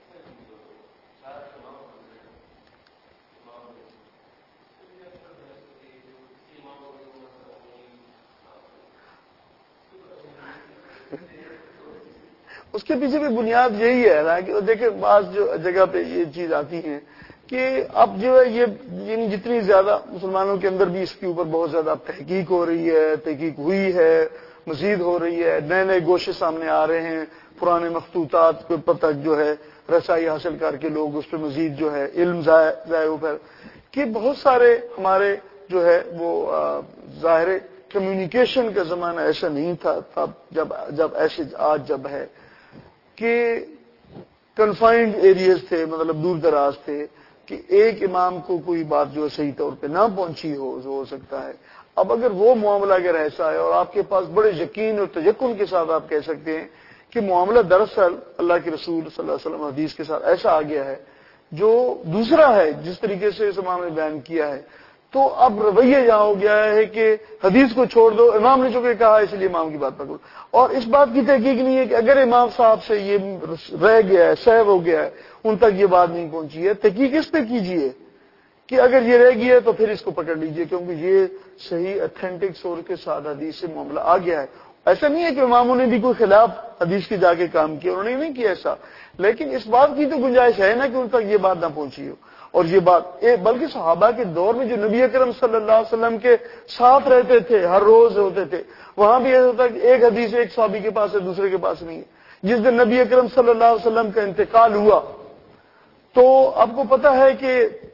اس کے پیچھے بھی بنیاد یہی ہے نا کہ دیکھیں بعض جو جگہ پہ یہ چیز آتی ہے کہ اب جو ہے یہ جتنی زیادہ مسلمانوں کے اندر بھی اس کے اوپر بہت زیادہ تحقیق ہو رہی ہے، تحقیق ہوئی ہے، مزید ہو رہی ہے، نئے نئے گوشے سامنے آ رہے ہیں، پرانے مخطوطات پر تک جو ہے رسائی حاصل کر کے لوگ اس پہ مزید جو ہے علم ضائع ہو کر کہ بہت سارے ہمارے جو ہے وہ ظاہر کمیونیکیشن کا زمانہ ایسا نہیں تھا تب جب ایسے آج جب ہے کہ کنفائنڈ ایریاز تھے، مطلب دور دراز تھے کہ ایک امام کو کوئی بات جو صحیح طور پہ نہ پہنچی ہو سکتا ہے۔ اب اگر وہ معاملہ اگر ایسا ہے اور آپ کے پاس بڑے یقین اور تیقن کے ساتھ آپ کہہ سکتے ہیں کہ معاملہ دراصل اللہ کے رسول صلی اللہ علیہ وسلم حدیث کے ساتھ ایسا آ گیا ہے جو دوسرا ہے جس طریقے سے اس امام نے بیان کیا ہے، تو اب رویہ یہاں ہو گیا ہے کہ حدیث کو چھوڑ دو، امام نے چونکہ کہا اس لیے امام کی بات پکڑو، اور اس بات کی تحقیق نہیں ہے کہ اگر امام صاحب سے یہ رہ گیا ہے، سہو ہو گیا ہے، ان تک یہ بات نہیں پہنچی ہے، تحقیق اس پہ کیجئے کہ اگر یہ رہ گیا ہے تو پھر اس کو پکڑ لیجئے، کیونکہ یہ صحیح اتھینٹک سورس کے ساتھ حدیث سے معاملہ آ گیا ہے۔ ایسا نہیں ہے کہ اماموں نے بھی کوئی خلاف حدیث کے جا کے کام کیا، انہوں نے نہیں کیا ایسا، لیکن اس بات کی تو گنجائش ہے نا کہ ان تک یہ بات نہ پہنچی ہو۔ اور یہ بات بلکہ صحابہ کے دور میں جو نبی اکرم صلی اللہ علیہ وسلم کے ساتھ رہتے تھے، ہر روز ہوتے تھے، وہاں بھی ایسا ہوتا کہ ایک حدیث ایک صحابی کے پاس ہے، دوسرے کے پاس نہیں ہے۔ جس دن نبی اکرم صلی اللہ علیہ وسلم کا انتقال ہوا تو آپ کو پتہ ہے کہ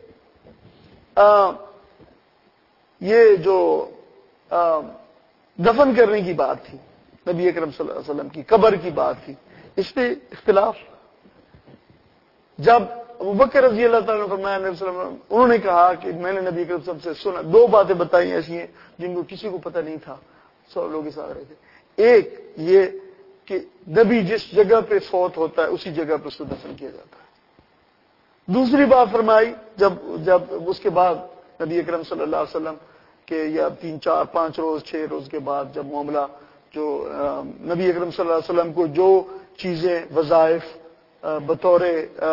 یہ جو دفن کرنے کی بات تھی، نبی اکرم صلی اللہ علیہ وسلم کی قبر کی بات تھی، اس پہ اختلاف۔ جب ابوبکر رضی اللہ تعالیٰ نے فرمایا نبی صلی اللہ علیہ وسلم، انہوں نے کہا کہ میں نے نبی اکرم صلی اللہ علیہ وسلم سے سنا، دو باتیں بتائی ایسی ہیں جن کو کسی کو پتہ نہیں تھا، سب لوگ اس آ رہے تھے۔ ایک یہ کہ نبی جس جگہ پہ فوت ہوتا ہے اسی جگہ پہ اس کو دفن کیا جاتا ہے۔ دوسری بات فرمائی جب اس کے بعد نبی اکرم صلی اللہ علیہ وسلم کے یا 3 4 5 روز 6 روز کے بعد جب معاملہ جو نبی اکرم صلی اللہ علیہ وسلم کو جو چیزیں وظائف بطور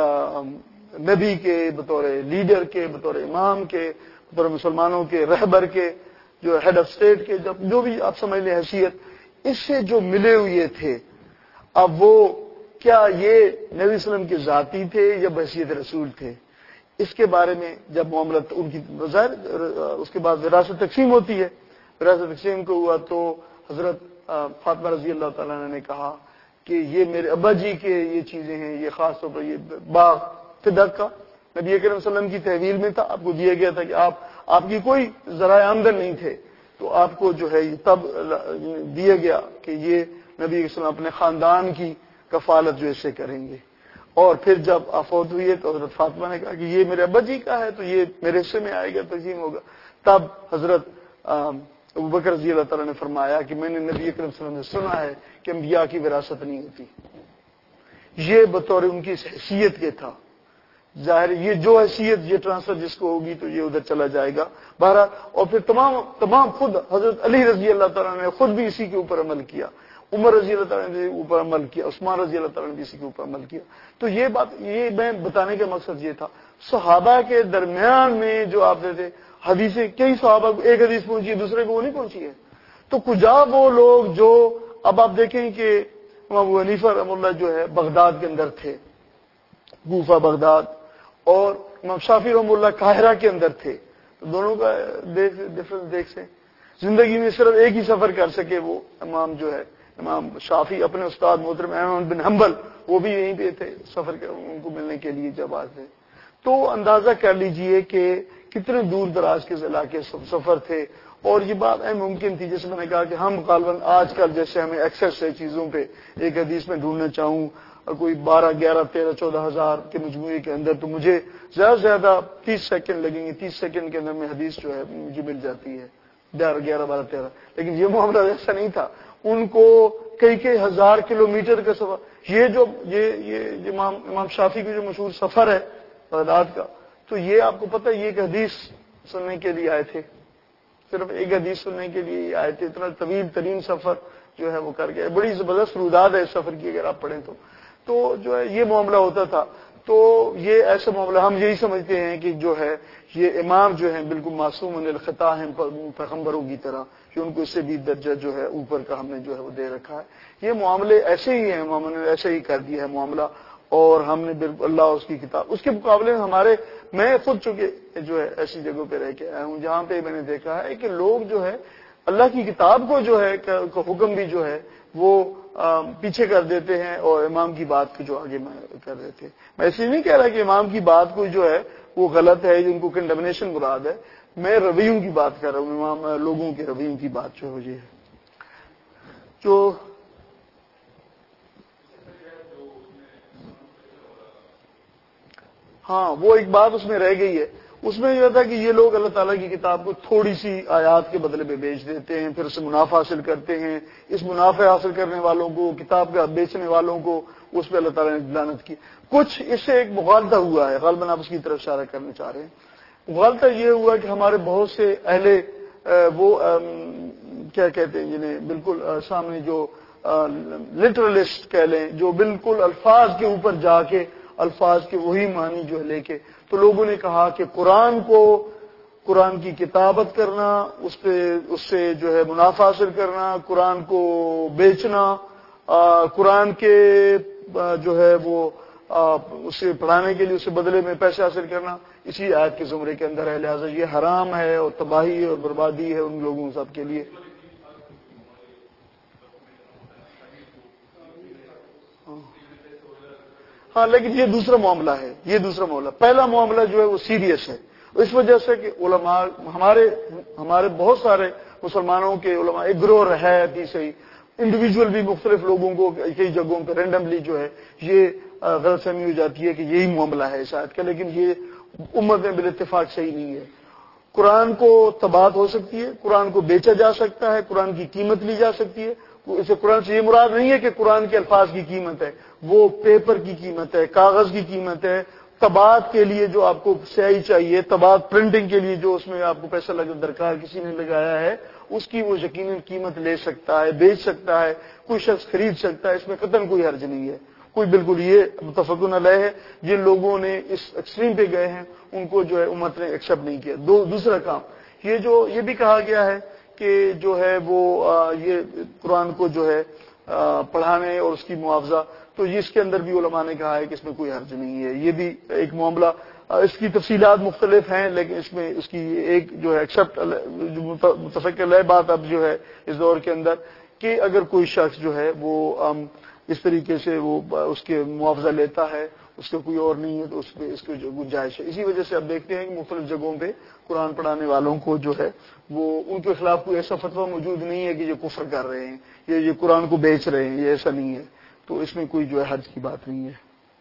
نبی کے، بطور لیڈر کے، بطور امام کے، بطور مسلمانوں کے رہبر کے، جو ہیڈ آف اسٹیٹ کے، جو بھی آپ سمجھ لیں حیثیت، اس سے جو ملے ہوئے تھے، اب وہ کیا یہ نبی وسلم کے ذاتی تھے یا بحیثیت رسول تھے، اس کے بارے میں جب معاملہ ان کی ظاہر اس کے بعد وراثت تقسیم ہوتی ہے، وراثت تقسیم کو ہوا تو حضرت فاطمہ رضی اللہ تعالیٰ عنہ نے کہا کہ یہ میرے ابا جی کے یہ چیزیں ہیں، یہ خاص طور پر یہ باغ فدق کا نبی اکرم صلی اللہ علیہ وسلم کی تحویل میں تھا، آپ کو دیا گیا تھا کہ آپ کی کوئی ذرائع آمدن نہیں تھے، تو آپ کو جو ہے تب دیا گیا کہ یہ نبی علیہ السلام اپنے خاندان کی کفالت جو اسے کریں گے۔ اور پھر جب فوت ہوئی ہے تو حضرت فاطمہ نے کہا کہ یہ میرے ابا جی کا ہے تو یہ میرے حصے میں آئے گا، تقسیم ہوگا۔ تب حضرت ابوبکر رضی اللہ تعالیٰ نے فرمایا کہ میں نے نبی اکرم صلی اللہ علیہ وسلم سے سنا ہے کہ انبیاء کی وراثت نہیں ہوتی، یہ بطور ان کی حیثیت کے تھا، ظاہر یہ جو حیثیت یہ ٹرانسفر جس کو ہوگی تو یہ ادھر چلا جائے گا بہرحال۔ اور پھر تمام خود حضرت علی رضی اللہ تعالیٰ نے خود بھی اسی کے اوپر عمل کیا، عمر رضی اللہ تعالیٰ نے اوپر عمل کیا، عثمان رضی اللہ تعالیٰ نے بھی اسی کے اوپر عمل کیا۔ تو یہ بات یہ میں بتانے کا مقصد یہ تھا، صحابہ کے درمیان میں جو آپ تھے حدیثیں، کئی صحابہ کو ایک حدیث پہنچی ہے دوسرے کو وہ نہیں پہنچی ہے، تو کجا وہ لوگ جو اب آپ دیکھیں کہ امام ابو حنیفہ رحمہ اللہ جو ہے بغداد کے اندر تھے، کوفہ بغداد، اور امام شافعی رحمہ اللہ قاہرہ کے اندر تھے، تو دونوں کا ڈفرنس دیکھ سے زندگی میں صرف ایک ہی سفر کر سکے وہ امام جو ہے امام شافعی، اپنے استاد محترم احمد بن حنبل وہ بھی یہیں پہ تھے سفر ان کو ملنے کے لیے جب آتے، تو اندازہ کر لیجئے کہ کتنے دور دراز کے علاقے سفر تھے۔ اور یہ بات ممکن تھی، جیسے میں نے کہا کہ ہم غالباً آج کل جیسے ہمیں ایکسیس ہے چیزوں پہ، ایک حدیث میں ڈھونڈنا چاہوں اور کوئی 12 11 13 14 ہزار کے مجموعے کے اندر تو مجھے زیادہ سے زیادہ 30 سیکنڈ لگیں گے، 30 سیکنڈ کے اندر میں حدیث جو ہے مجھے مل جاتی ہے 11 12 13، لیکن یہ معاملہ ایسا نہیں تھا، ان کو کئی ہزار کلومیٹر کا سفر، یہ امام شافعی کی جو مشہور سفر ہے بغداد کا، تو یہ آپ کو پتہ یہ ایک حدیث سننے کے لیے آئے تھے، صرف ایک حدیث سننے کے لیے آئے تھے، اتنا طویل ترین سفر جو ہے وہ کر گئے، بڑی زبردست روداد ہے اس سفر کی اگر آپ پڑھیں تو جو ہے یہ معاملہ ہوتا تھا۔ تو یہ ایسا معاملہ ہم یہی سمجھتے ہیں کہ جو ہے یہ امام جو ہیں بالکل معصوم الخطا ہیں پیغمبروں کی طرح، کہ ان کو اس سے بھی درجہ جو ہے اوپر کا ہم نے جو ہے وہ دے رکھا ہے، یہ معاملے ایسے ہی ہیں، امام نے ایسے ہی کر دیا ہے معاملہ، اور ہم نے بالکل اللہ اس کی کتاب اس کے مقابلے میں میں خود چونکہ جو ہے ایسی جگہوں پہ رہ کے آیا ہوں جہاں پہ میں نے دیکھا ہے کہ لوگ جو ہے اللہ کی کتاب کو جو ہے حکم بھی جو ہے وہ پیچھے کر دیتے ہیں اور امام کی بات کو جو آگے کر دیتے ہیں۔ میں ایسے نہیں کہہ رہا کہ امام کی بات کو جو ہے وہ غلط ہے، جن کو کنڈمنیشن مراد ہے، میں رویوں کی بات کر رہا ہوں، امام لوگوں کے رویوں کی بات جو ہے جو ہاں وہ ایک بات اس میں رہ گئی ہے، اس میں یہ تھا کہ یہ لوگ اللہ تعالیٰ کی کتاب کو تھوڑی سی آیات کے بدلے میں بیچ دیتے ہیں، پھر اسے منافع حاصل کرتے ہیں، اس منافع حاصل کرنے والوں کو، کتاب کا بیچنے والوں کو اس پہ اللہ تعالیٰ نے لعنت کی۔ کچھ اس سے ایک مغالطہ ہوا ہے، غالباً آپ اس کی طرف اشارہ کرنا چاہ رہے ہیں۔ مغالطہ یہ ہوا کہ ہمارے بہت سے اہل وہ کیا کہتے ہیں جنہیں بالکل سامنے جو لٹرلسٹ کہہ لیں، جو بالکل الفاظ کے اوپر جا کے الفاظ کے وہی معنی جو ہے لے کے. تو لوگوں نے کہا کہ قرآن کی کتابت کرنا، اس سے جو ہے منافع حاصل کرنا، قرآن کو بیچنا، قرآن کے جو ہے وہ اسے پڑھانے کے لیے اسے بدلے میں پیسے حاصل کرنا، اسی آیت کے زمرے کے اندر ہے. لہٰذا یہ حرام ہے اور تباہی اور بربادی ہے ان لوگوں سب کے لیے. ہاں لیکن یہ دوسرا معاملہ ہے، یہ دوسرا معاملہ. پہلا معاملہ جو ہے وہ سیریس ہے، اس وجہ سے کہ علماء ہمارے بہت سارے مسلمانوں کے علماء ایک گروہ ہے ابھی سے ہی، انڈیویجول بھی مختلف لوگوں کو کئی جگہوں پہ رینڈملی جو ہے یہ غلط فہمی ہو جاتی ہے کہ یہی معاملہ ہے شاید کا، لیکن یہ امت میں بالاتفاق صحیح نہیں ہے. قرآن کو تباہت ہو سکتی ہے، قرآن کو بیچا جا سکتا ہے، قرآن کی قیمت لی جا سکتی ہے. اسے قرآن سے یہ مراد نہیں ہے کہ قرآن کے الفاظ کی قیمت ہے، وہ پیپر کی قیمت ہے، کاغذ کی قیمت ہے. طباعت کے لیے جو آپ کو سیاہی چاہیے، طباعت پرنٹنگ کے لیے جو اس میں آپ کو پیسہ درکار کسی نے لگایا ہے، اس کی وہ یقیناً قیمت لے سکتا ہے، بیچ سکتا ہے، کوئی شخص خرید سکتا ہے، اس میں قطعاً کوئی حرج نہیں ہے. کوئی بالکل یہ متفقون علیہ ہے. جن لوگوں نے اس ایکسٹریم پہ گئے ہیں ان کو جو ہے امت نے ایکسپٹ نہیں کیا. دوسرا کام یہ بھی کہا گیا ہے کہ جو ہے وہ یہ قرآن کو جو ہے پڑھانے اور اس کی معاوضہ، تو اس کے اندر بھی علماء نے کہا ہے کہ اس میں کوئی حرج نہیں ہے. یہ بھی ایک معاملہ، اس کی تفصیلات مختلف ہیں، لیکن اس میں اس کی ایک جو ہے ایکسپٹ متفق علیہ بات اب جو ہے اس دور کے اندر کہ اگر کوئی شخص جو ہے وہ اس طریقے سے وہ اس کے معاوضہ لیتا ہے، اس کا کوئی اور نہیں ہے، تو اس پہ اس کی جو گنجائش ہے. اسی وجہ سے اب دیکھتے ہیں کہ مختلف جگہوں پہ قرآن پڑھانے والوں کو جو ہے وہ ان کے خلاف کوئی ایسا فتویٰ موجود نہیں ہے کہ یہ کفر کر رہے ہیں، یہ قرآن کو بیچ رہے ہیں، یہ ایسا نہیں ہے. تو اس میں کوئی جو ہے حرج کی بات نہیں ہے.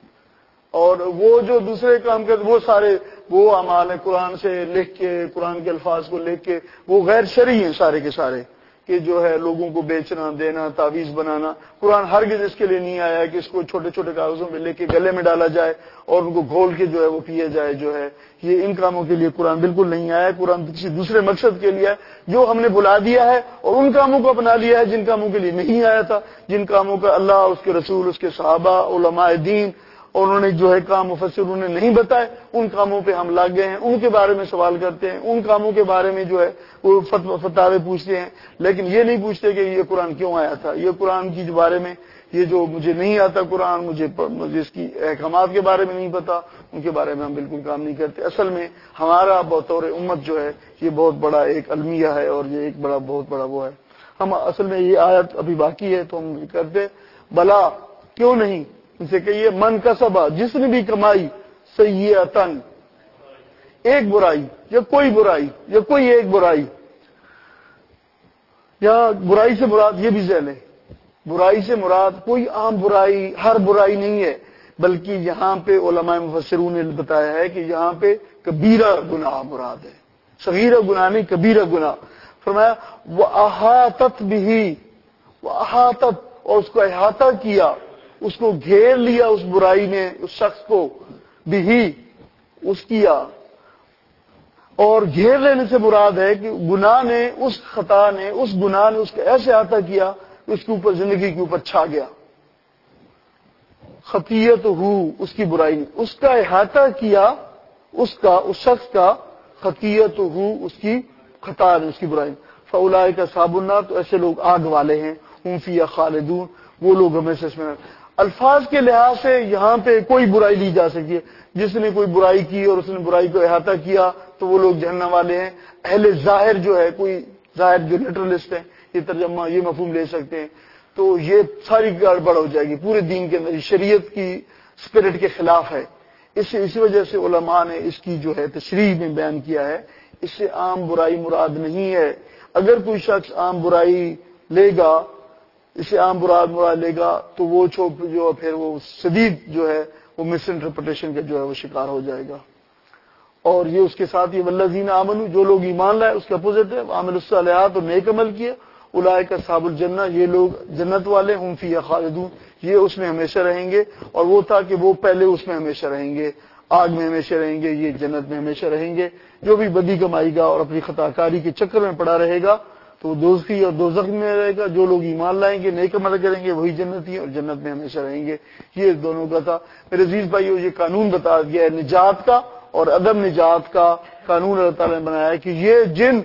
اور وہ جو دوسرے کام کرتے وہ سارے وہ اعمال ہیں قرآن سے لکھ کے، قرآن کے الفاظ کو لکھ کے، وہ غیر شرعی ہیں سارے کے سارے، کہ جو ہے لوگوں کو بیچنا، دینا، تعویذ بنانا. قرآن ہرگز اس کے لیے نہیں آیا کہ اس کو چھوٹے چھوٹے کاغذوں میں لے کے گلے میں ڈالا جائے اور ان کو گھول کے جو ہے وہ پیا جائے. جو ہے یہ ان کاموں کے لیے قرآن بالکل نہیں آیا. قرآن کسی دوسرے مقصد کے لیے ہے جو ہم نے بلا دیا ہے اور ان کاموں کو اپنا لیا ہے جن کاموں کے لیے نہیں آیا تھا، جن کاموں کا اللہ، اس کے رسول، اس کے صحابہ، علماء دین اور انہوں نے جو ہے کام مفسروں نے نہیں بتائے، ان کاموں پہ ہم لگ گئے ہیں، ان کے بارے میں سوال کرتے ہیں، ان کاموں کے بارے میں جو ہے وہ فتاوے پوچھتے ہیں. لیکن یہ نہیں پوچھتے کہ یہ قرآن کیوں آیا تھا، یہ قرآن کی بارے میں، یہ جو مجھے نہیں آتا قرآن، مجھے اس کی احکامات کے بارے میں نہیں پتا، ان کے بارے میں ہم بالکل کام نہیں کرتے. اصل میں ہمارا بطور امت جو ہے یہ بہت بڑا ایک المیہ ہے اور یہ ایک بہت بڑا وہ ہے. ہم اصل میں یہ آیت ابھی باقی ہے تو ہم کرتے بلا کیوں نہیں، ان سے کہیے من کسبہ، جس نے بھی کمائی، سیئۃن، ایک برائی یا کوئی برائی یا کوئی ایک برائی، یا برائی سے مراد یہ بھی ذہن ہے، برائی سے مراد کوئی عام برائی، ہر برائی نہیں ہے، بلکہ یہاں پہ علماء مفسرون نے بتایا ہے کہ یہاں پہ کبیرہ گناہ مراد ہے، صغیرہ گناہ نہیں، کبیرہ گناہ. فرمایا وَأَحَاطَتْ بِهِ، وَأَحَاطَتْ، اور اس کو احاطہ کیا، اس کو گھیر لیا اس برائی نے، اس شخص کو، بھی اس کیا. اور گھیر لینے سے مراد ہے کہ گناہ نے، اس خطا نے، اس گناہ نے اس کو ایسے احاطہ کیا کہ اس کے اوپر، زندگی کے اوپر چھا گیا. خطیت ہو، اس کی برائی نے اس کا احاطہ کیا، اس شخص کا، خطیت ہو، اس کی خطا نے، اس کی برائی. فاولئک اصحاب النار، تو ایسے لوگ آگ والے ہیں، ہم فیہا خالدون، وہ لوگ ہمیشہ اس میں. الفاظ کے لحاظ سے یہاں پہ کوئی برائی لی جا سکتی ہے. جس نے کوئی برائی کی اور اس نے برائی کو احاطہ کیا تو وہ لوگ جہنم والے ہیں. اہل ظاہر جو ہے، کوئی ظاہر جو لٹرلسٹ ہے، یہ ترجمہ، یہ مفہوم لے سکتے ہیں، تو یہ ساری گڑبڑ ہو جائے گی پورے دین کے اندر، شریعت کی اسپرٹ کے خلاف ہے. اسی وجہ سے علماء نے اس کی جو ہے تشریح میں بیان کیا ہے، اس سے عام برائی مراد نہیں ہے. اگر کوئی شخص عام برائی لے گا، اسے عام مراد لے گا تو وہ جو پھر وہ شدید جو ہے وہ مس انٹرپریٹیشن کا جو ہے وہ شکار ہو جائے گا. اور یہ اس کے ساتھ یہ والذین آمنوا، جو لوگ ایمان لائے، اس کے اپوزٹ ہے عاملوا الصالحات، اور نیک عمل کیے، اولئک اصحاب الجنہ، یہ لوگ جنت والے، ہم فیہا خالدون، یہ اس میں ہمیشہ رہیں گے. اور وہ تھا کہ وہ پہلے اس میں ہمیشہ رہیں گے، آگ میں ہمیشہ رہیں گے، یہ جنت میں ہمیشہ رہیں گے. جو بھی بدی کمائی گا اور اپنی خطا کاری کے چکر میں پڑا رہے گا تو وہ دوزخی اور دوزخ میں رہے گا. جو لوگ ایمان لائیں گے، نیک عمل کریں گے، وہی جنتی ہیں اور جنت میں ہمیشہ رہیں گے. یہ دونوں کا تھا. میرے عزیز بھائیو، یہ قانون بتا دیا ہے نجات کا اور عدم نجات کا قانون اللہ تعالیٰ نے بنایا ہے کہ یہ جن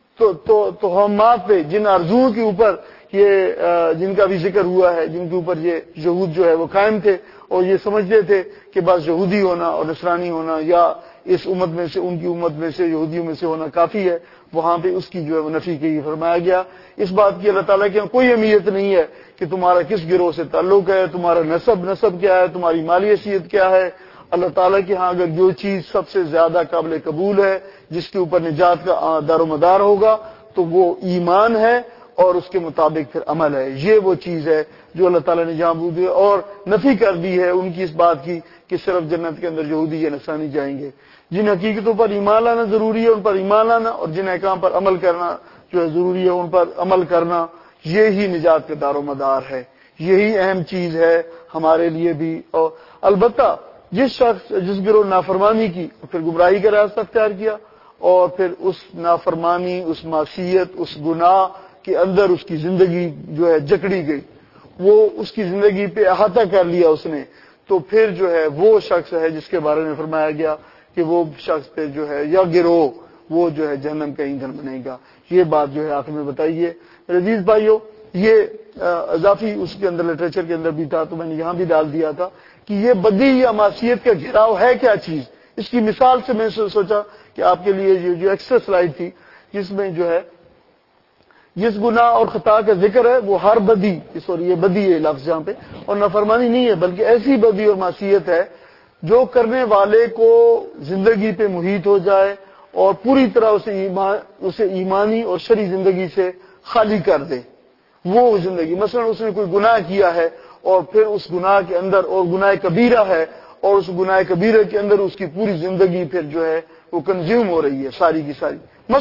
توہمات پہ، جن آرزوؤں کے اوپر یہ جن کا بھی ذکر ہوا ہے، جن کے اوپر یہ یہود جو ہے وہ قائم تھے اور یہ سمجھتے تھے کہ بس یہودی ہونا اور نصرانی ہونا یا اس امت میں سے، ان کی امت میں سے، یہودیوں میں سے ہونا کافی ہے، وہاں پہ اس کی جو ہے وہ نفی کی فرمایا گیا. اس بات کی اللہ تعالیٰ کے کوئی اہمیت نہیں ہے کہ تمہارا کس گروہ سے تعلق ہے، تمہارا نسب کیا ہے، تمہاری مالی حیثیت کیا ہے. اللہ تعالیٰ کے ہاں اگر جو چیز سب سے زیادہ قابل قبول ہے، جس کے اوپر نجات کا دار و مدار ہوگا، تو وہ ایمان ہے اور اس کے مطابق پھر عمل ہے. یہ وہ چیز ہے جو اللہ تعالیٰ نے جہاں دی اور نفی کر دی ہے ان کی اس بات کی کہ صرف جنت کے اندر یہودی یا نصرانی جائیں گے. جن حقیقتوں پر ایمان لانا ضروری ہے ان پر ایمان لانا، اور جن احکام پر عمل کرنا جو ہے ضروری ہے ان پر عمل کرنا، یہی نجات کا دار و مدار ہے. یہی اہم چیز ہے ہمارے لیے بھی. اور البتہ جس گروہ نافرمانی کی، پھر گمراہی کا راستہ اختیار کیا اور پھر اس نافرمانی، اس معصیت، اس گناہ کے اندر اس کی زندگی جو ہے جکڑی گئی، وہ اس کی زندگی پہ احاطہ کر لیا اس نے، تو پھر جو ہے وہ شخص ہے جس کے بارے میں فرمایا گیا کہ وہ شخص پہ جو ہے یا گروہ وہ جو ہے جہنم کا ایندھن بنے گا. یہ بات جو ہے آخر میں بتائیے. میرے عزیز بھائیو، یہ اضافی اس کے اندر لٹریچر کے اندر بھی تھا تو میں نے یہاں بھی ڈال دیا تھا کہ یہ بدی یا معصیت کا گھیراؤ ہے کیا چیز. اس کی مثال سے میں سوچا کہ آپ کے لیے یہ جو ایکسٹرا سلائیڈ تھی جس میں جو ہے جس گناہ اور خطا کا ذکر ہے وہ ہر بدی، سوری یہ بدی ہے لفظ جہاں پہ، اور نافرمانی نہیں ہے بلکہ ایسی بدی اور معصیت ہے جو کرنے والے کو زندگی پہ محیط ہو جائے اور پوری طرح اسے ایمانی اور شرعی زندگی سے خالی کر دے. وہ زندگی مثلا اس نے کوئی گناہ کیا ہے اور پھر اس گناہ کے اندر، اور گناہ کبیرہ ہے، اور اس گناہ کبیرہ کے اندر اس کی پوری زندگی پھر جو ہے وہ کنزیوم ہو رہی ہے ساری کی ساری.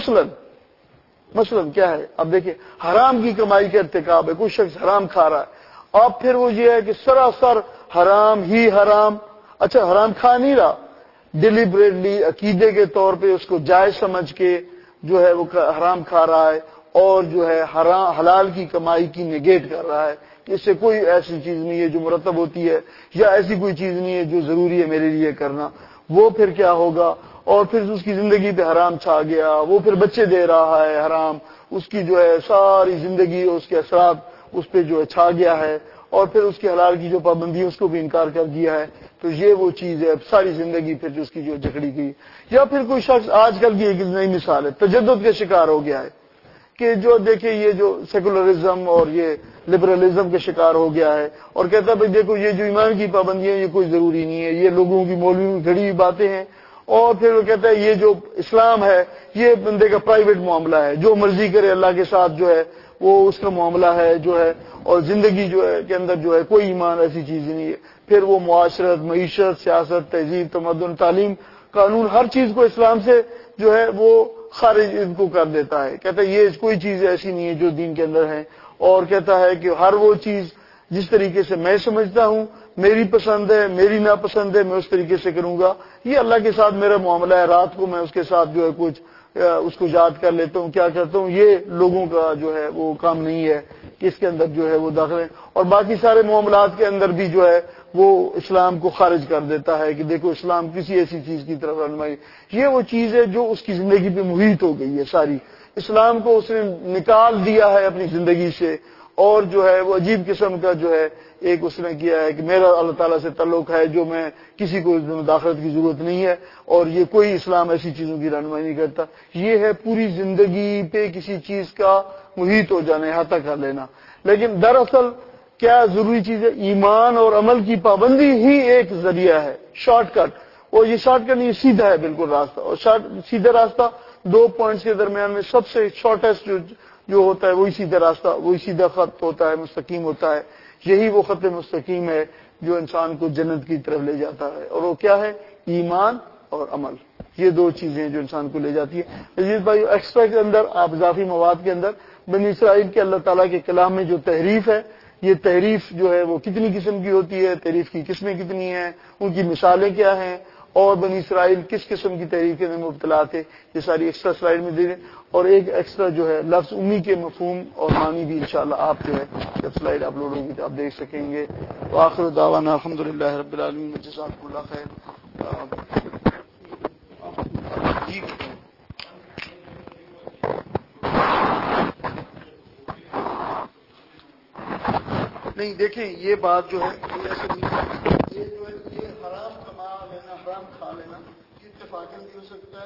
مثلا کیا ہے، اب دیکھیں حرام کی کمائی کا ارتکاب ہے، کوئی شخص حرام کھا رہا ہے، اب پھر وہ یہ ہے کہ سراسر حرام ہی حرام. اچھا حرام کھا نہیں رہا، ڈیلیبریٹلی عقیدے کے طور پہ اس کو جائز سمجھ کے جو ہے وہ حرام کھا رہا ہے اور جو ہے حلال کی کمائی کی نگیٹ کر رہا ہے کہ اس سے کوئی ایسی چیز نہیں ہے جو مرتب ہوتی ہے، یا ایسی کوئی چیز نہیں ہے جو ضروری ہے میرے لیے کرنا. وہ پھر کیا ہوگا، اور پھر اس کی زندگی پہ حرام چھا گیا، وہ پھر بچے دے رہا ہے حرام، اس کی جو ہے ساری زندگی اس کے اثرات اس پہ جو ہے چھا گیا ہے، اور پھر اس کی حلال کی جو پابندی ہے اس کو بھی انکار کر دیا ہے. تو یہ وہ چیز ہے ساری زندگی پھر جو اس کی جو جکڑی گئی. یا پھر کوئی شخص آج کل کی ایک نئی مثال ہے، تجدد کا شکار ہو گیا ہے کہ جو دیکھیں یہ جو سیکولرزم اور یہ لبرلزم کا شکار ہو گیا ہے اور کہتا ہے بھائی دیکھو یہ جو ایمان کی پابندیاں یہ کوئی ضروری نہیں ہے، یہ لوگوں کی مولویوں میں گھڑی ہوئی باتیں ہیں. اور پھر وہ کہتا ہے یہ جو اسلام ہے یہ بندے کا پرائیویٹ معاملہ ہے، جو مرضی کرے اللہ کے ساتھ جو ہے وہ اس کا معاملہ ہے جو ہے، اور زندگی جو ہے کے اندر جو ہے کوئی ایمان ایسی چیز نہیں ہے. پھر وہ معاشرت، معیشت، سیاست، تہذیب، تمدن، تعلیم، قانون، ہر چیز کو اسلام سے جو ہے وہ خارج ان کو کر دیتا ہے. کہتا ہے یہ کوئی چیز ایسی نہیں ہے جو دین کے اندر ہے، اور کہتا ہے کہ ہر وہ چیز جس طریقے سے میں سمجھتا ہوں، میری پسند ہے، میری ناپسند ہے، میں اس طریقے سے کروں گا. یہ اللہ کے ساتھ میرا معاملہ ہے، رات کو میں اس کے ساتھ جو ہے کچھ اس کو یاد کر لیتا ہوں، کیا کرتا ہوں، یہ لوگوں کا جو ہے وہ کام نہیں ہے کہ اس کے اندر جو ہے وہ داخل ہے. اور باقی سارے معاملات کے اندر بھی جو ہے وہ اسلام کو خارج کر دیتا ہے کہ دیکھو اسلام کسی ایسی چیز کی طرف رہنمائی. یہ وہ چیز ہے جو اس کی زندگی پہ محیط ہو گئی ہے ساری. اسلام کو اس نے نکال دیا ہے اپنی زندگی سے، اور جو ہے وہ عجیب قسم کا جو ہے ایک اس نے کیا ہے کہ میرا اللہ تعالیٰ سے تعلق ہے جو میں کسی کو مداخلت کی ضرورت نہیں ہے، اور یہ کوئی اسلام ایسی چیزوں کی رہنمائی نہیں کرتا. یہ ہے پوری زندگی پہ کسی چیز کا محیط ہو جانا، احاطہ کر لینا. لیکن دراصل کیا ضروری چیز ہے؟ ایمان اور عمل کی پابندی ہی ایک ذریعہ ہے، شارٹ کٹ. اور یہ شارٹ کٹ نہیں، سیدھا ہے بالکل راستہ. اور سیدھا راستہ دو پوائنٹس کے درمیان میں سب سے شارٹیسٹ جو ہوتا ہے وہی سیدھا راستہ، وہی سیدھا خط ہوتا ہے، مستقیم ہوتا ہے. یہی وہ خط مستقیم ہے جو انسان کو جنت کی طرف لے جاتا ہے. اور وہ کیا ہے؟ ایمان اور عمل. یہ دو چیزیں جو انسان کو لے جاتی ہے. عزیز بھائی، ایکسٹرا کے اندر آپ اضافی مواد کے اندر بنی اسرائیل کے اللہ تعالیٰ کے کلام میں جو تحریف ہے، یہ تحریف جو ہے وہ کتنی قسم کی ہوتی ہے، تحریف کی قسمیں کتنی ہیں، ان کی مثالیں کیا ہیں، اور بنی اسرائیل کس قسم کی تحریکیں میں مبتلا تھے، یہ ساری ایکسٹرا سلائیڈ میں دے دیں، اور ایک ایکسٹرا جو ہے لفظ امی کے مفہوم اور معنی بھی انشاءاللہ آپ جو ہے جب سلائیڈ اپلوڈ ہوگی تو آپ دیکھ سکیں گے۔ تو آخر دعوانا الحمدللہ رب العالمین، جزاکم اللہ خیر۔ نہیں دیکھیں یہ بات جو ہے یہ ایسے نہیں، یہ جو ہے یہ حرام کما لینا، حرام کھا لینا اتفاقاً بھی ہو سکتا ہے۔